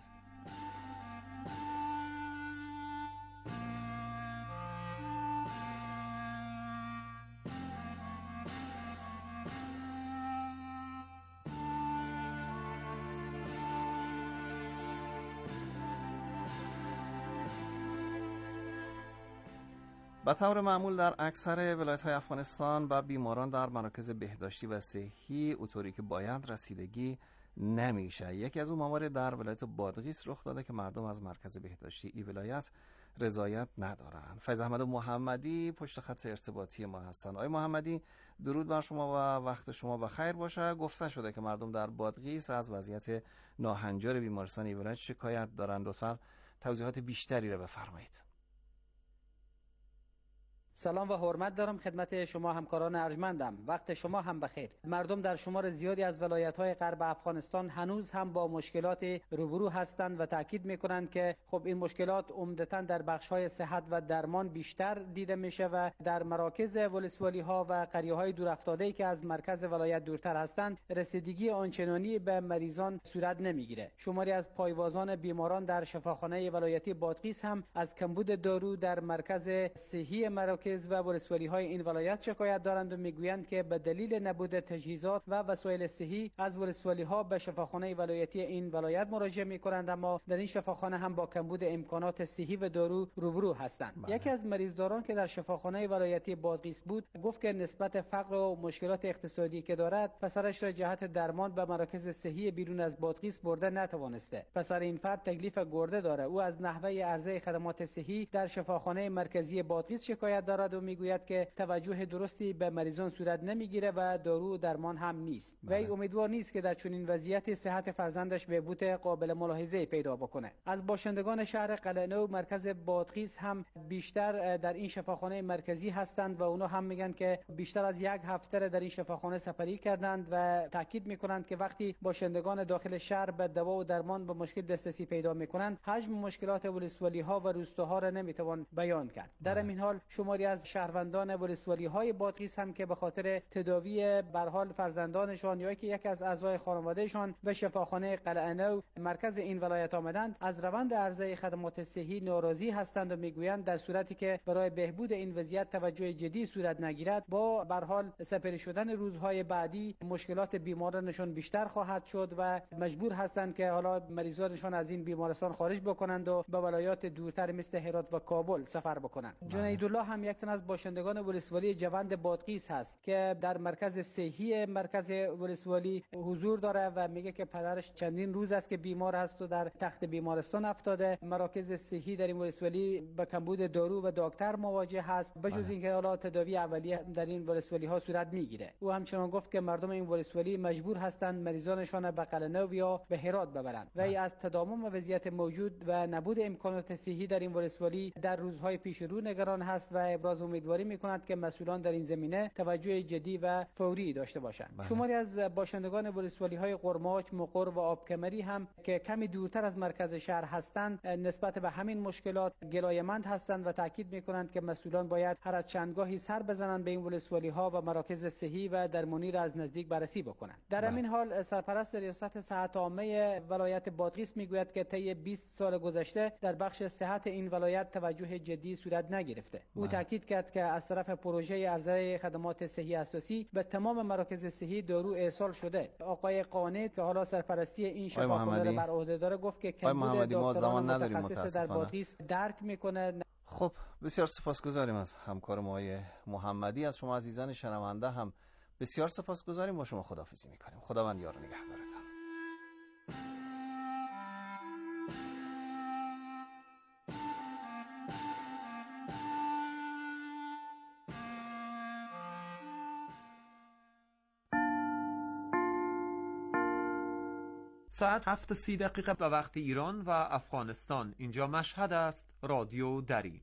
به طور معمول در اکثر ولایت‌های افغانستان به بیماران در مراکز بهداشتی و صحی اونطوری که باید رسیدگی نمیشه. یکی از اون موارد در ولایت بادغیس رخ داده که مردم از مرکز بهداشتی این ولایت رضایت ندارن. فیض احمد محمدی پشت خط ارتباطی ما هستن. آقای محمدی، درود بر شما و وقت شما بخیر باشه. گفته شده که مردم در بادغیس از وضعیت ناهنجار بیمارستان این ولایت شکایت دارند. لطفاً توضیحات بیشتری را بفرمایید. سلام و حرمت دارم خدمت شما همکاران ارجمندم. وقت شما هم بخیر. مردم در شمار زیادی از ولایت‌های غرب افغانستان هنوز هم با مشکلات روبرو هستند و تاکید می‌کنند که خب این مشکلات عمدتاً در بخش‌های صحت و درمان بیشتر دیده میشه و در مراکز ولسوالی‌ها و قریه‌های دورافتاده‌ای که از مرکز ولایت دورتر هستند رسیدگی آنچنانی به مریضان صورت نمی‌گیره. شماری از پایوازان بیماران در شفاخانه ولایتی بادغیس هم از کمبود دارو در مرکز صحی مراکز مراکز و ولسوالی‌های این ولایت شکایت دارند و میگویند که به دلیل نبود تجهیزات و وسایل صحی از ولسوالی‌ها به شفاخانه ولایتی این ولایت مراجعه می‌کنند، اما در این شفاخانه هم با کمبود امکانات صحی و دارو روبرو هستند. یکی از مریضداران که در شفاخانه ولایتی بادغیس بود گفت که نسبت فقر و مشکلات اقتصادی که دارد پسرش را جهت درمان به مراکز صحی بیرون از بادغیس برده نتوانسته. پسر این فرد تکلیف گرده داره. او از نحوه عرضه خدمات صحی در شفاخانه مرکزی بادغیس شکایت دارد و میگوید که توجه درستی به مریضان صورت نمیگیره و دارو و درمان هم نیست. وی امیدوار نیست که در چنین وضعیتی صحت فرزندش بهبود قابل ملاحظه پیدا بکنه. از باشندگان شهر قلعه‌نو مرکز بادغیس هم بیشتر در این شفاخانه مرکزی هستند و اونا هم میگن که بیشتر از یک هفته در این شفاخانه سپری کردند و تاکید میکنند که وقتی باشندگان داخل شهر به دوا و درمان به مشکل دسترسی پیدا میکنند، حجم مشکلات ولسوالی‌ها و روستاها را نمیتوان بیان کرد. در این حال شماری از شهروندان ولسوالی‌های بادغیس هم که به خاطر تداوی به حال فرزندانشان یا یکی از اعضای خانوادهشان به شفاخانه قلعه‌نو مرکز این ولایت آمدند، از روند عرضه خدمات صحی ناراضی هستند و میگویند در صورتی که برای بهبود این وضعیت توجه جدی صورت نگیرد، با به حال سپری شدن روزهای بعدی مشکلات بیمارانشان بیشتر خواهد شد و مجبور هستند که حالا مریضانشان از این بیمارستان خارج بکنند و به ولایات دورتر مثل هرات و کابل سفر بکنند. جنیدالله هم یک تن از باشندگان ولسوالی جوند بادغیس هست که در مرکز صحی مرکز ولسوالی حضور داره و میگه که پدرش چندین روز است که بیمار است و در تخت بیمارستان افتاده. مراکز صحی در این ولسوالی با کمبود دارو و دکتر مواجه هست، بجز اینکه حالا تداوی اولیه در این ولسوالی ها صورت میگیره. او همچنان گفت که مردم این ولسوالی مجبور هستند مریضانشان به قلعه‌نو یا به هرات ببرند و از تداوم وضعیت موجود و نبود امکانات صحی در این ولسوالی در روزهای پیش رو نگران هست و ابراز امیدواری میکند که مسئولان در این زمینه توجه جدی و فوری داشته باشند. شماری از باشندگان ولسوالی‌های قرماچ، مقر و آبکمری هم که کمی دورتر از مرکز شهر هستند نسبت به همین مشکلات گلایه‌مند هستند و تاکید میکنند که مسئولان باید هر از چندگاهی سر بزنند به این ولسوالی‌ها و مراکز صحی و درمانی را از نزدیک بررسی بکنند. در همین حال سرپرست ریاست صحت عامه ولایت بادغیس میگوید که طی 20 سال گذشته در بخش صحت این ولایت توجه جدی صورت نگرفته. او تاکید کرد که از طرف پروژه عرضه خدمات صحی اساسی به تمام مراکز صحی دارو ارسال شده. آقای قانع که حالا سرپرستی این شفاخانه را بر عهده داره گفت که کمبود دکتران متخصص در بادغیس درک میکنه. خب بسیار سپاسگزاریم از همکار ما محمدی. از شما عزیزان شنونده هم بسیار سپاسگزاریم. با شما خداحافظی میکنیم. خداوند یار و نگهدارتان. ساعت 7:30 به وقت ایران و افغانستان. اینجا مشهد است. رادیو دری.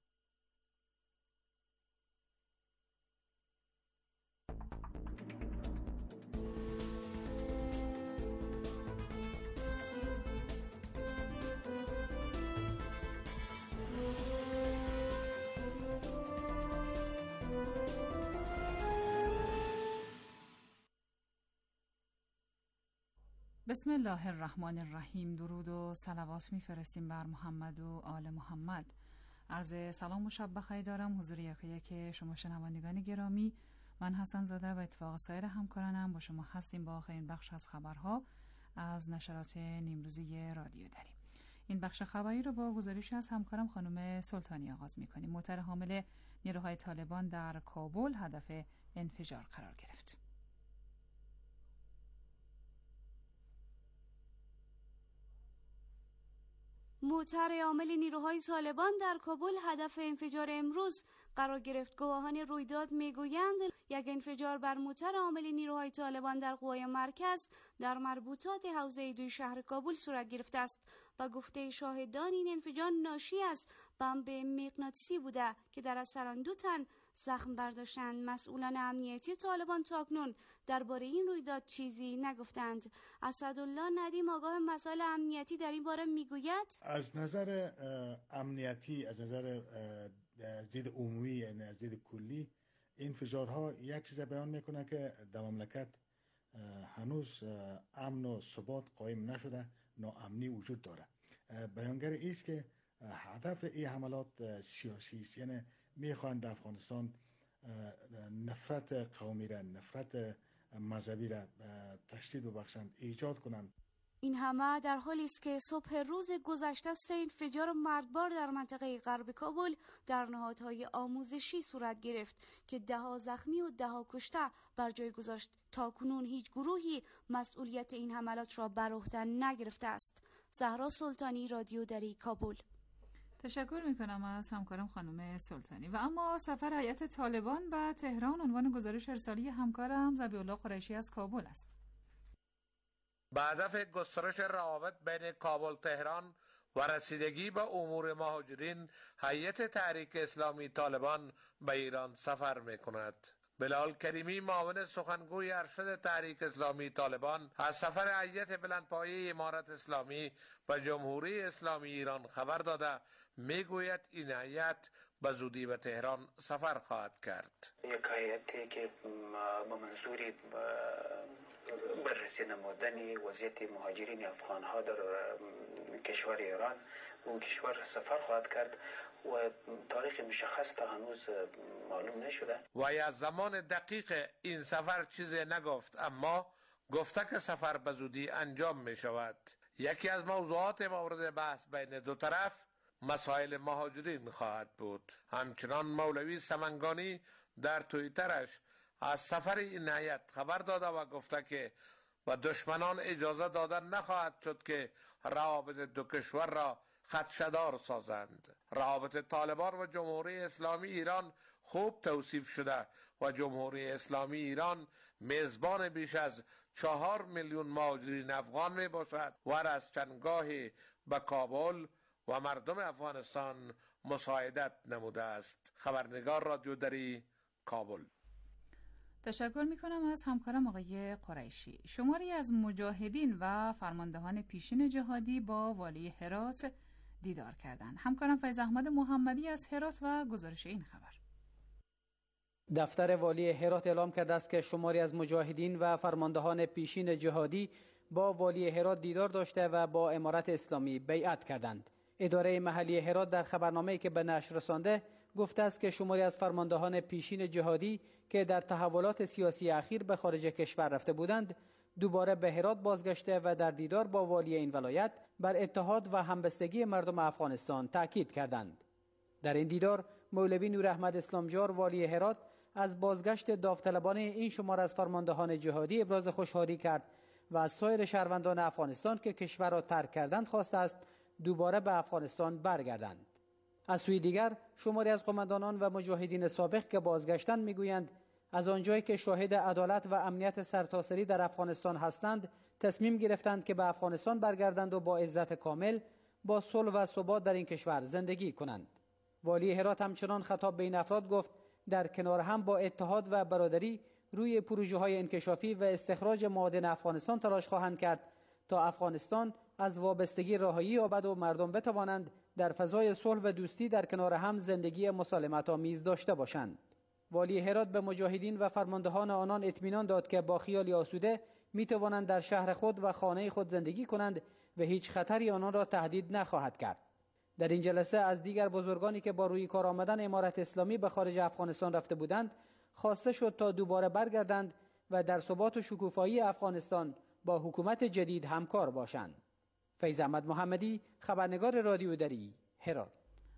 بسم الله الرحمن الرحیم. درود و صلوات میفرستیم بر محمد و آل محمد. عرض سلام و شب بخیر دارم حضور یک شما شنوندگان گرامی. من حسن زاده و اتفاق سایر همکارانم با شما هستیم با آخرین بخش از خبرها از نشرات نیمروزی رادیو دری. این بخش خبری رو با گزارش از همکارم خانم سلطانی آغاز می‌کنیم. موتر حامل نیروهای طالبان در کابل هدف انفجار قرار گرفت. موتر حامل نیروهای طالبان در کابل هدف انفجار امروز قرار گرفت. گواهان رویداد میگویند یک انفجار بر موتر حامل نیروهای طالبان در قوای مرکز در مربوطات حوزه 2 شهر کابل صورت گرفته است. با گفته شاهدان این انفجار ناشی از بمب مغناطیسی بوده که در اثر آن 2 تن زخم برداشتند. مسئولان امنیتی طالبان تاکنون درباره این رویداد چیزی نگفتند. اسدالله ندیم آگاه مسائل امنیتی در این باره میگوید از نظر امنیتی، از نظر زید عمومی، یعنی از زید کلی، این انفجارها یک چیز بیان میکنه که در مملکت هنوز امن و ثبات قائم نشده، ناامنی وجود داره. بیانگر ایست که هدف این حملات سیاسی است، یعنی میخوان در افغانستان نفرت قومی را، نفرت مذهبی را تشدید ببخشند، ایجاد کنند. این همه در حالی است که صبح روز گذشته 3 انفجار مرگبار در منطقه غرب کابل در نهادهای آموزشی صورت گرفت که 10 زخمی و 10 کشته بر جای گذاشت. تا کنون هیچ گروهی مسئولیت این حملات را بر عهده نگرفته است. زهرا سلطانی، رادیو دری، کابل. تشکر میکنم از همکارم خانم سلطانی. و اما سفر هیئت طالبان به تهران عنوان گزارش ارسالی همکارم ذبیح‌الله قریشی از کابل است. به هدف گسترش روابط بین کابل تهران و رسیدگی به امور مهاجرین، هیئت تحریک اسلامی طالبان به ایران سفر میکند. بلال کریمی، معاون سخنگوی ارشد تحریک اسلامی طالبان، از سفر هیئت بلندپایه امارت اسلامی و جمهوری اسلامی ایران خبر داده میگوید این هیئت به زودی به تهران سفر خواهد کرد. یک هیئتی که به منظور بررسی نمودن وضعیت مهاجرین افغان ها در کشور ایران اون کشور سفر خواهد کرد و تاریخ مشخص تا هنوز معلوم نشده. و از زمان دقیق این سفر چیزی نگفت، اما گفته که سفر به زودی انجام می شود. یکی از موضوعات مورد بحث بین دو طرف مسائل مهاجرین خواهد بود. همچنان مولوی سمنگانی در توییترش از سفر این هیئت خبر داده و گفته که و دشمنان اجازه دادن نخواهد شد که روابط دو کشور را خدشه‌دار سازند. روابط طالبان و جمهوری اسلامی ایران خوب توصیف شده و جمهوری اسلامی ایران میزبان بیش از 4 میلیون مهاجرین افغان می باشد و از چندگاهی به کابل و مردم افغانستان مساعدت نموده است. خبرنگار رادیو دری، کابل. تشکر میکنم از همکارم آقای قریشی. شماری از مجاهدین و فرماندهان پیشین جهادی با والی هرات دیدار کردند. همکارم فیض احمد محمدی از هرات و گزارش این خبر. دفتر والی هرات اعلام کرده است که شماری از مجاهدین و فرماندهان پیشین جهادی با والی هرات دیدار داشته و با امارت اسلامی بیعت کردند. اداره محلی هرات در خبرنامه‌ای که به نشر رسانده گفته است که شماری از فرماندهان پیشین جهادی که در تحولات سیاسی اخیر به خارج کشور رفته بودند دوباره به هرات بازگشته و در دیدار با والی این ولایت بر اتحاد و همبستگی مردم افغانستان تاکید کردند. در این دیدار مولوی نور احمد اسلامجار والی هرات از بازگشت داوطلبانه این شمار از فرماندهان جهادی ابراز خوشحالی کرد و از سایر شهروندان افغانستان که کشور را ترک کردند خواسته است دوباره به افغانستان برگردند. از سوی دیگر شماری از قماندانان و مجاهدین سابق که بازگشتند میگویند از آنجایی که شاهد عدالت و امنیت سرتاسری در افغانستان هستند تصمیم گرفتند که به افغانستان برگردند و با عزت کامل با صلح و ثبات در این کشور زندگی کنند. والی هرات همچنان خطاب به این افراد گفت در کنار هم با اتحاد و برادری روی پروژه‌های انکشافی و استخراج معادن افغانستان تلاش خواهند کرد تا افغانستان از وابستگی رهایی یابد و مردم بتوانند در فضای صلح و دوستی در کنار هم زندگی مسالمت‌آمیز داشته باشند. والی هرات به مجاهدین و فرماندهان آنان اطمینان داد که با خیالی آسوده می‌توانند در شهر خود و خانه خود زندگی کنند و هیچ خطری آنان را تهدید نخواهد کرد. در این جلسه از دیگر بزرگانی که با روی کار آمدن امارت اسلامی به خارج افغانستان رفته بودند خواسته شد تا دوباره برگردند و در ثبات و شکوفایی افغانستان با حکومت جدید همکار باشند. فیض احمد محمدی، خبرنگار رادیو دری، هرات.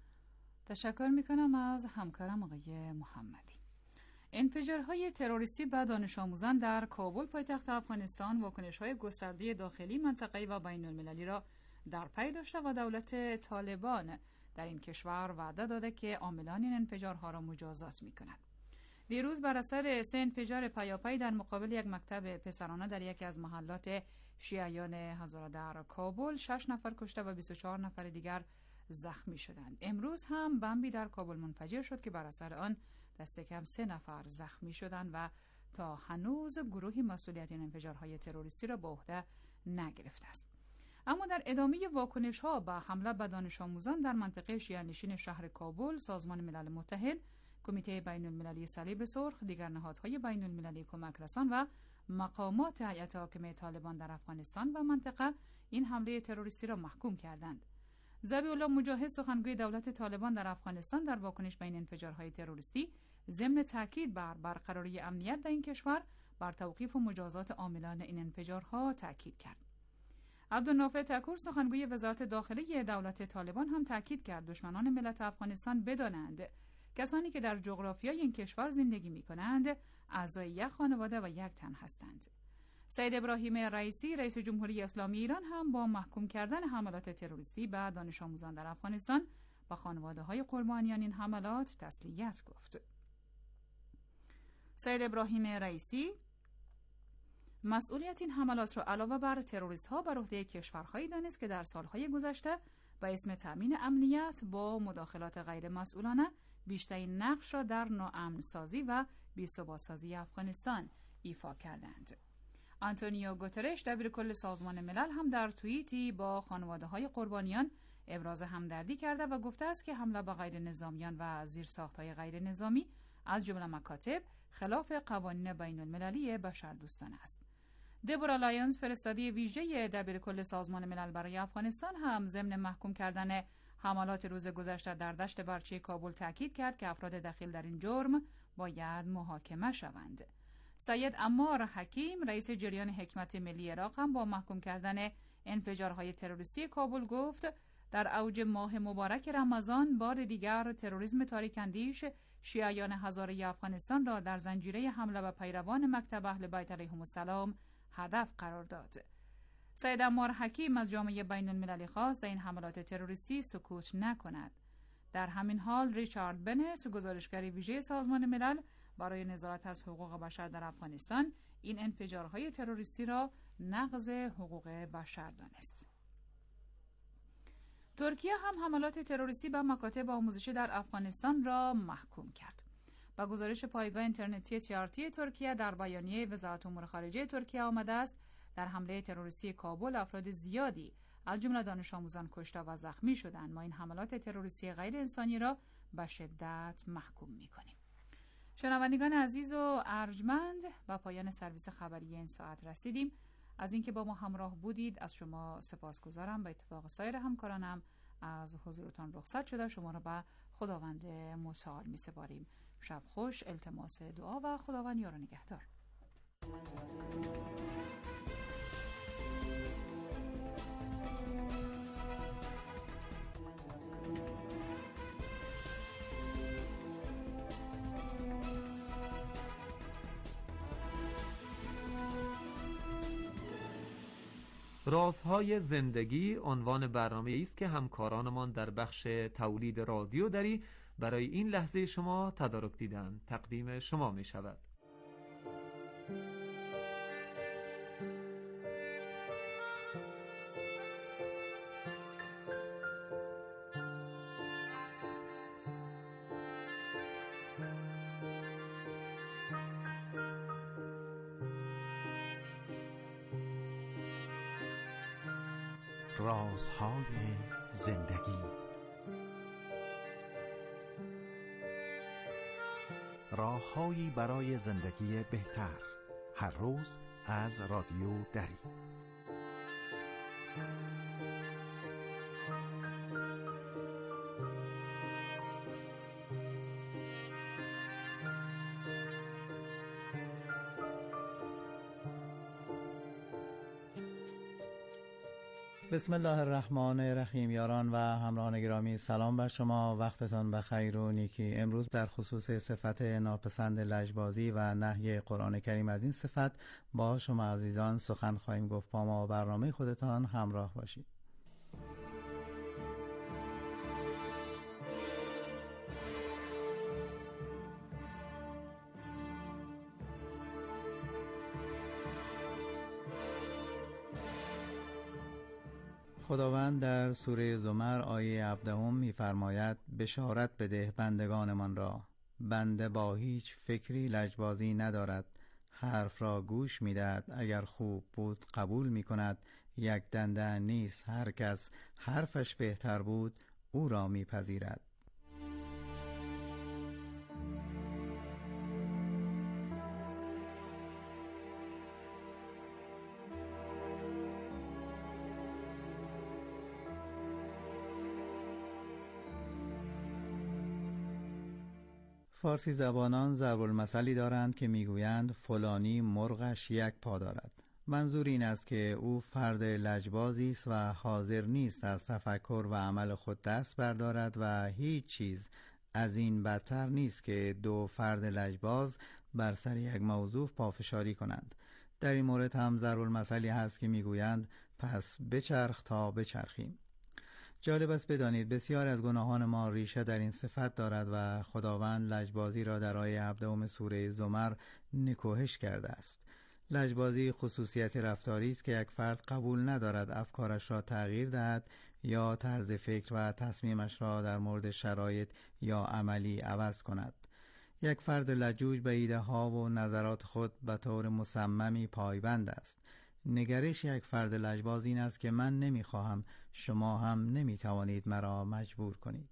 تشکر میکنم از همکارم آقای محمدی. انفجارهای تروریستی به دانش آموزان در کابل پایتخت افغانستان واکنش‌های گسترده داخلی، منطقه‌ای و بین‌المللی را در پی داشته و دولت طالبان در این کشور وعده داده که عاملان این انفجارها را مجازات می‌کند. دیروز بر اثر 3 انفجار پیاپی در مقابل یک مکتب پسرانه در یکی از محلات شیعیان هزاره در کابل 6 نفر کشته و 24 نفر دیگر زخمی شدند. امروز هم بمبی در کابل منفجر شد که بر اثر آن دست کم 3 نفر زخمی شدند و تا هنوز گروهی مسئولیت این انفجارهای تروریستی را به عهده نگرفته است. اما در ادامه واکنش‌ها به حمله به دانش آموزان در منطقه شیعه‌نشین شهر کابل، سازمان ملل متحد، کمیته بین‌المللی صلیب سرخ، دیگر نهادهای بین‌المللی کمک رسان و مقامات هیئت حاکمه طالبان در افغانستان و منطقه این حمله تروریستی را محکوم کردند. ذبیح الله مجاهد سخنگوی دولت طالبان در افغانستان در واکنش به این انفجارهای تروریستی ضمن تاکید بر برقراری امنیت در این کشور بر توقیف و مجازات عاملان این انفجارها تاکید کرد. عبدالنافع تکور سخنگوی وزارت داخلی دولت طالبان هم تاکید کرد دشمنان ملت افغانستان بدانند کسانی که در جغرافیای این کشور زندگی می‌کنند اعضای یک خانواده و یک تن هستند. سید ابراهیم رئیسی رئیس جمهوری اسلامی ایران هم با محکوم کردن حملات تروریستی به دانش آموزان در افغانستان و خانواده‌های قربانیان این حملات تسلیت گفت. سید ابراهیم رئیسی مسئولیت این حملات را علاوه بر تروریست‌ها بر عهده کشورهایی دانست که در سالهای گذشته به اسم تامین امنیت با مداخلات غیر مسئولانه بیشترین نقش را در ناامن‌سازی و بی‌ثبات‌سازی افغانستان ایفا کردند. آنتونیو گوترش دبیرکل سازمان ملل هم در توییتی با خانواده‌های قربانیان ابراز همدردی کرده و گفته است که حمله به غیر نظامیان و زیرساخت‌های غیر نظامی از جمله مکاتب خلاف قوانین بین‌المللی بشردوستانه است. دبورا لایونز فرستاده ویژه دبیرکل سازمان ملل برای افغانستان هم ضمن محکوم کردن حملات روز گذشته در دشت برچی کابل تاکید کرد که افراد دخیل در این جرم باید محاکمه شوند. سید عمار حکیم رئیس جریان حکمت ملی عراق هم با محکوم کردن انفجارهای تروریستی کابل گفت در اوج ماه مبارک رمضان بار دیگر تروریسم تاریک‌اندیش شیعیان هزاره افغانستان را در زنجیره حمله به پیروان مکتب اهل بیت علیهم السلام هدف قرار داد. سید عمار حکیم از جامعه بین المللی خواست در این حملات تروریستی سکوت نکند. در همین حال ریچارد بنت گزارشگر ویژه سازمان ملل برای نظارت از حقوق بشر در افغانستان این انفجارهای تروریستی را نقض حقوق بشر دانست. ترکیه هم حملات تروریستی به مکاتب آموزشی در افغانستان را محکوم کرد. با گزارش پایگاه اینترنتی TRT ترکیه در بیانیه وزارت امور خارجه ترکیه آمده است در حمله تروریستی کابل افراد زیادی از جمله دانش آموزان کشته و زخمی شدند. ما این حملات تروریستی غیر انسانی را به شدت محکوم می‌کنیم. شنوندگان عزیز و ارجمند، با پایان سرویس خبری این ساعت رسیدیم. از اینکه با ما همراه بودید از شما سپاسگزارم. به اتفاق سایر همکارانم از حضورتان رخصت شده شما را به خداوند متعال می‌سپاریم. شب خوش، التماس دعا و خداوند یار و نگهدار. رازهای زندگی عنوان برنامه است که همکارانمان در بخش تولید رادیو دری برای این لحظه شما تدارک دیدن تقدیم شما می شود. رازهای زندگی، راههایی برای زندگی بهتر، هر روز از رادیو دری. بسم الله الرحمن الرحیم. یاران و همراهان گرامی، سلام بر شما، وقتتان بخیر و نیکی. امروز در خصوص صفت ناپسند لجبازی و نهی قرآن کریم از این صفت با شما عزیزان سخن خواهیم گفت. با ما برنامه خودتان همراه باشید. خداوند در سوره زمر آیه 17 می‌فرماید بشارت بده بندگانمان را، بنده با هیچ فکری لجبازی ندارد، حرف را گوش می‌دهد، اگر خوب بود قبول می‌کند، یک دنده نیست، هر کس حرفش بهتر بود او را می‌پذیرد. فارسی زبانان ضرب المثلی دارند که میگویند فلانی مرغش یک پا دارد. منظور این است که او فرد لجبازی است و حاضر نیست از تفکر و عمل خود دست بردارد و هیچ چیز از این بدتر نیست که دو فرد لجباز بر سر یک موضوع پافشاری کنند. در این مورد هم ضرب المثلی هست که میگویند پس بچرخ تا بچرخیم. جالب است بدانید بسیار از گناهان ما ریشه در این صفت دارد و خداوند لجبازی را در آیه 17 سوره زمر نکوهش کرده است. لجبازی خصوصیت رفتاری است که یک فرد قبول ندارد افکارش را تغییر دهد یا طرز فکر و تصمیمش را در مورد شرایط یا عملی عوض کند. یک فرد لجوج به ایده ها و نظرات خود به طور مصممی پایبند است. نگرش یک فرد لجباز این است که من نمیخواهم، شما هم نمیتوانید مرا مجبور کنید.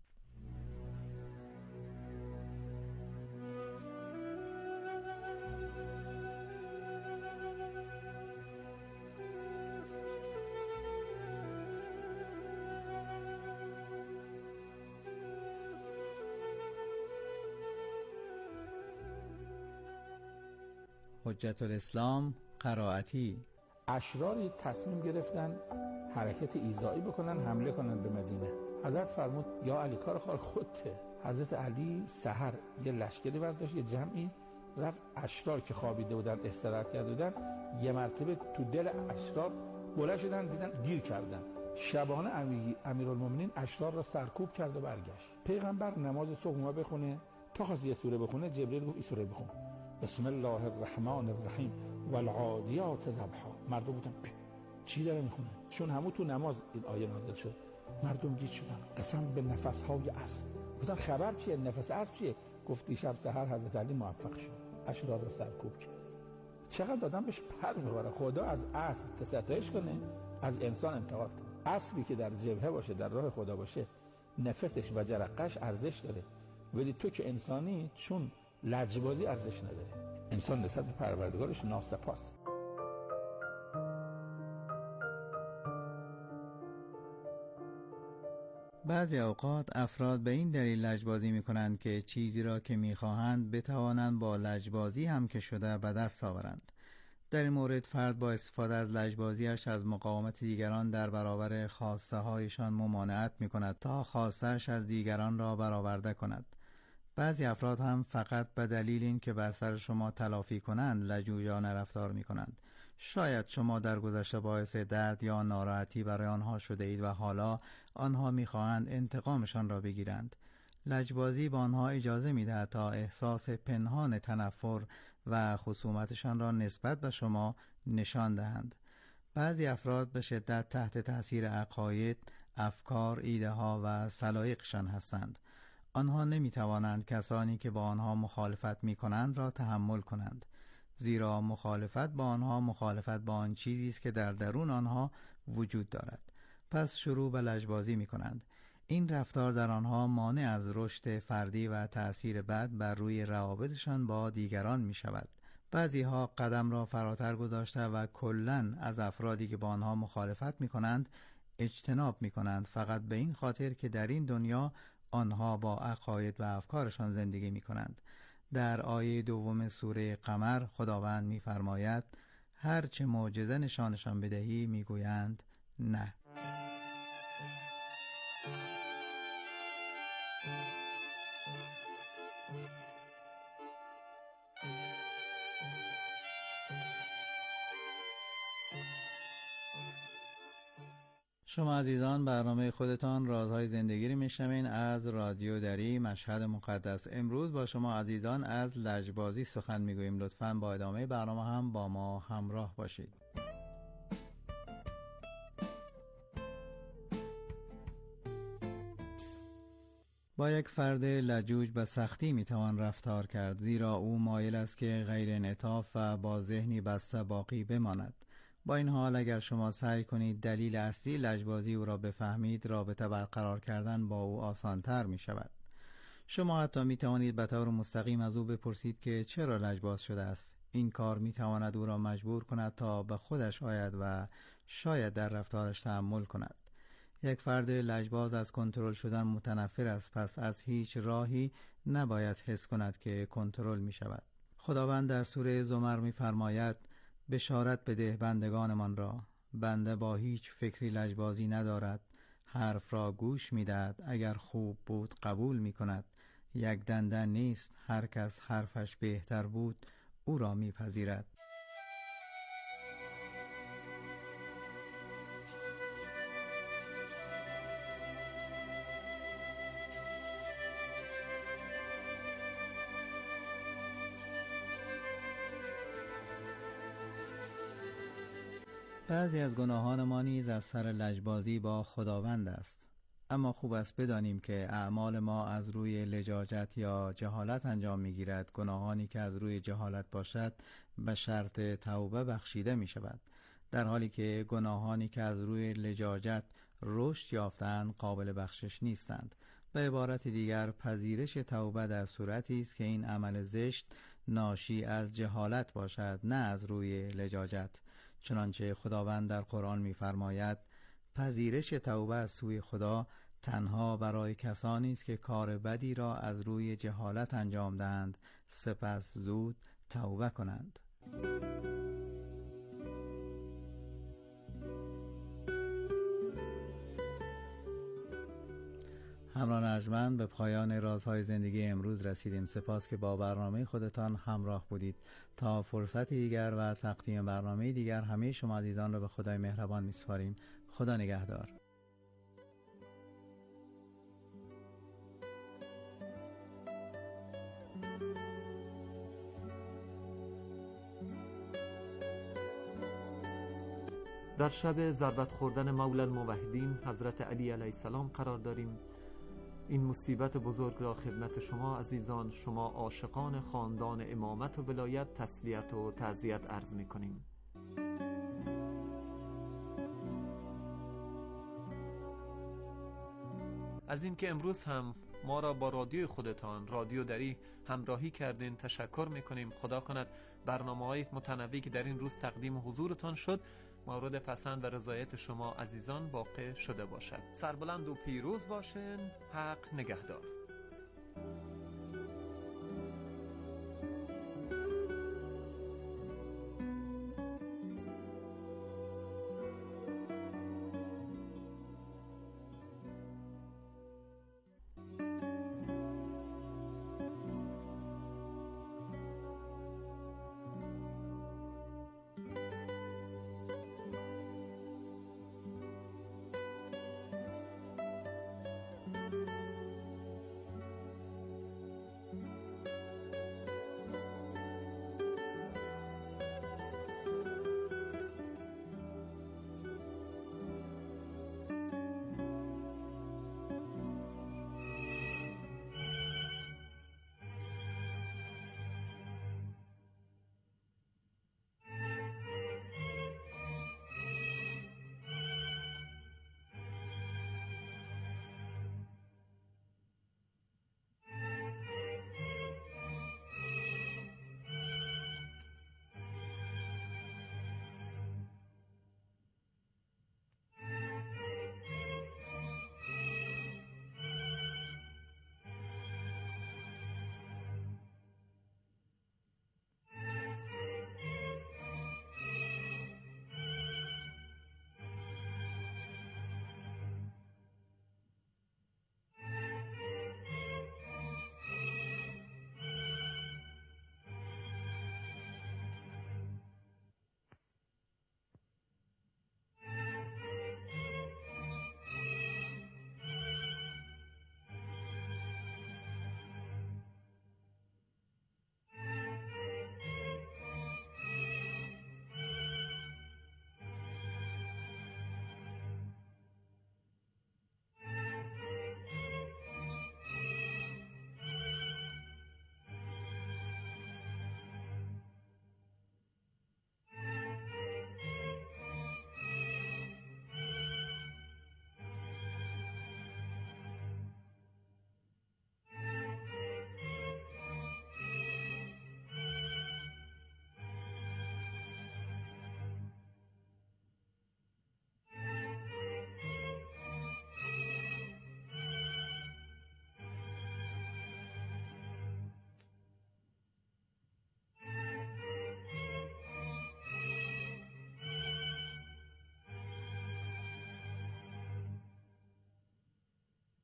حجت الاسلام قرائتی: اشراری تصمیم گرفتن حرکت ایذایی بکنن، حمله کنن به مدینه. حضرت فرمود یا علی کار خودته. حضرت علی سحر یه لشکری برداشت، یه جمعی رفت، اشرار که خوابیده بودن استراحت کرده بودن یه مرتبه تو دل اشرار بلند شدن، دیدن گیر کردن. شبانه امیرالمومنین اشرار را سرکوب کرد و برگشت. پیغمبر نماز صبح ما بخونه، تا خواست یه سوره بخونه جبرئیل گفت این سوره بخون، بسم الله الرحمن الرحیم والعادیات ضبحا. مردم بودن چی داره میخونه؟ چون همون تو نماز این آیه نازل شد. مردم گیج شدن، قسم به نفسهای اسب. گفتن خبر چیه؟ نفس اسب چیه؟ گفت دیشب سحر حضرت علی موفق شد، اشرار رو سرکوب کرد. چقدر آدم بهش پر میخوره. خدا از اسب ستایش کنه، از انسان انتقاد کنه. اسبی که در جبهه باشه، در راه خدا باشه، نفسش و جرقش ارزش داره، ولی تو که انسانی چون لجبازی ارزش نداره. انسان نسبت به پروردگارش ناسپاس. بعضی اوقات افراد به این دلیل لجبازی می کنند که چیزی را که می خواهند بتوانند با لجبازی هم که شده به دست آورند. در این مورد فرد با استفاده از لجبازیش از مقاومت دیگران در برابر خواسته هایشان ممانعت می کند تا خواسته‌اش از دیگران را برآورده کند. بعضی افراد هم فقط به دلیل این که بر سر شما تلافی کنند لجوجانه رفتار می کنند. شاید شما در گذشته باعث درد یا ناراحتی برای آنها شده اید و حالا آنها می خواهند انتقامشان را بگیرند. لجبازی به آنها اجازه می دهد تا احساس پنهان تنفر و خصومتشان را نسبت به شما نشان دهند. بعضی افراد به شدت تحت تاثیر عقاید، افکار، ایده ها و سلایقشان هستند. آنها نمی توانند کسانی که با آنها مخالفت می کنند را تحمل کنند، زیرا مخالفت با آنها مخالفت با آن چیزی است که در درون آنها وجود دارد. پس شروع به لجبازی می کنند. این رفتار در آنها مانع از رشد فردی و تأثیر بد بر روی روابطشان با دیگران می شود. بعضی ها قدم را فراتر گذاشته و کلاً از افرادی که با آنها مخالفت می کنند اجتناب می کنند، فقط به این خاطر که در این دنیا آنها با عقاید و افکارشان زندگی می کنند. در آیه 2 سوره قمر خداوند می فرماید هرچه معجزه نشانشان بدهی می گویند نه. شما عزیزان برنامه خودتان رازهای زندگی رو میشنوین از رادیو دری مشهد مقدس. امروز با شما عزیزان از لجبازی سخن میگوییم. لطفاً با ادامه برنامه هم با ما همراه باشید. با یک فرد لجوج به سختی میتوان رفتار کرد، زیرا او مایل است که غیر انعطاف و با ذهنی بسته باقی بماند. با این حال اگر شما سعی کنید دلیل اصلی لجبازی او را بفهمید، رابطه برقرار کردن با او آسانتر می شود. شما حتی می توانید به طور مستقیم از او بپرسید که چرا لجباز شده است. این کار می تواند او را مجبور کند تا به خودش آید و شاید در رفتارش تأمل کند. یک فرد لجباز از کنترل شدن متنفر است، پس از هیچ راهی نباید حس کند که کنترل می شود. خداوند در سوره زمر می فرماید بشارت بده بندگانمان را، بنده با هیچ فکری لجبازی ندارد، حرف را گوش می دهد، اگر خوب بود قبول می کند، یک دنده نیست، هر کس حرفش بهتر بود او را می پذیرد. بعضی از گناهان ما نیز از سر لجبازی با خداوند است، اما خوب است بدانیم که اعمال ما از روی لجاجت یا جهالت انجام می‌گیرد. گناهانی که از روی جهالت باشد به شرط توبه بخشیده می شود، در حالی که گناهانی که از روی لجاجت رشد یافتند قابل بخشش نیستند. به عبارت دیگر پذیرش توبه در صورتی است که این عمل زشت ناشی از جهالت باشد، نه از روی لجاجت. چنانچه خداوند در قرآن می‌فرماید پذیرش توبه از سوی خدا تنها برای کسانی است که کار بدی را از روی جهالت انجام دهند، سپس زود توبه کنند. همراهان ارجمند، به پایان رازهای زندگی امروز رسیدیم. سپاس که با برنامه خودتان همراه بودید. تا فرصتی دیگر و تقدیم برنامه دیگر همه شما عزیزان را به خدای مهربان می‌سپاریم. خدا نگهدار. در شب ضربت خوردن مولا الموحدین حضرت علی علیه السلام قرار داریم. این مصیبت بزرگ را خدمت شما عزیزان، شما عاشقان خاندان امامت و ولایت تسلیت و تعزیت عرض می کنیم. از این که امروز هم ما را با رادیوی خودتان رادیو دری همراهی کردین تشکر می کنیم. خدا کند برنامه‌های متنوعی که در این روز تقدیم حضورتان شد مورد پسند و رضایت شما عزیزان واقع شده باشد. سربلند و پیروز باشین. حق نگهدار.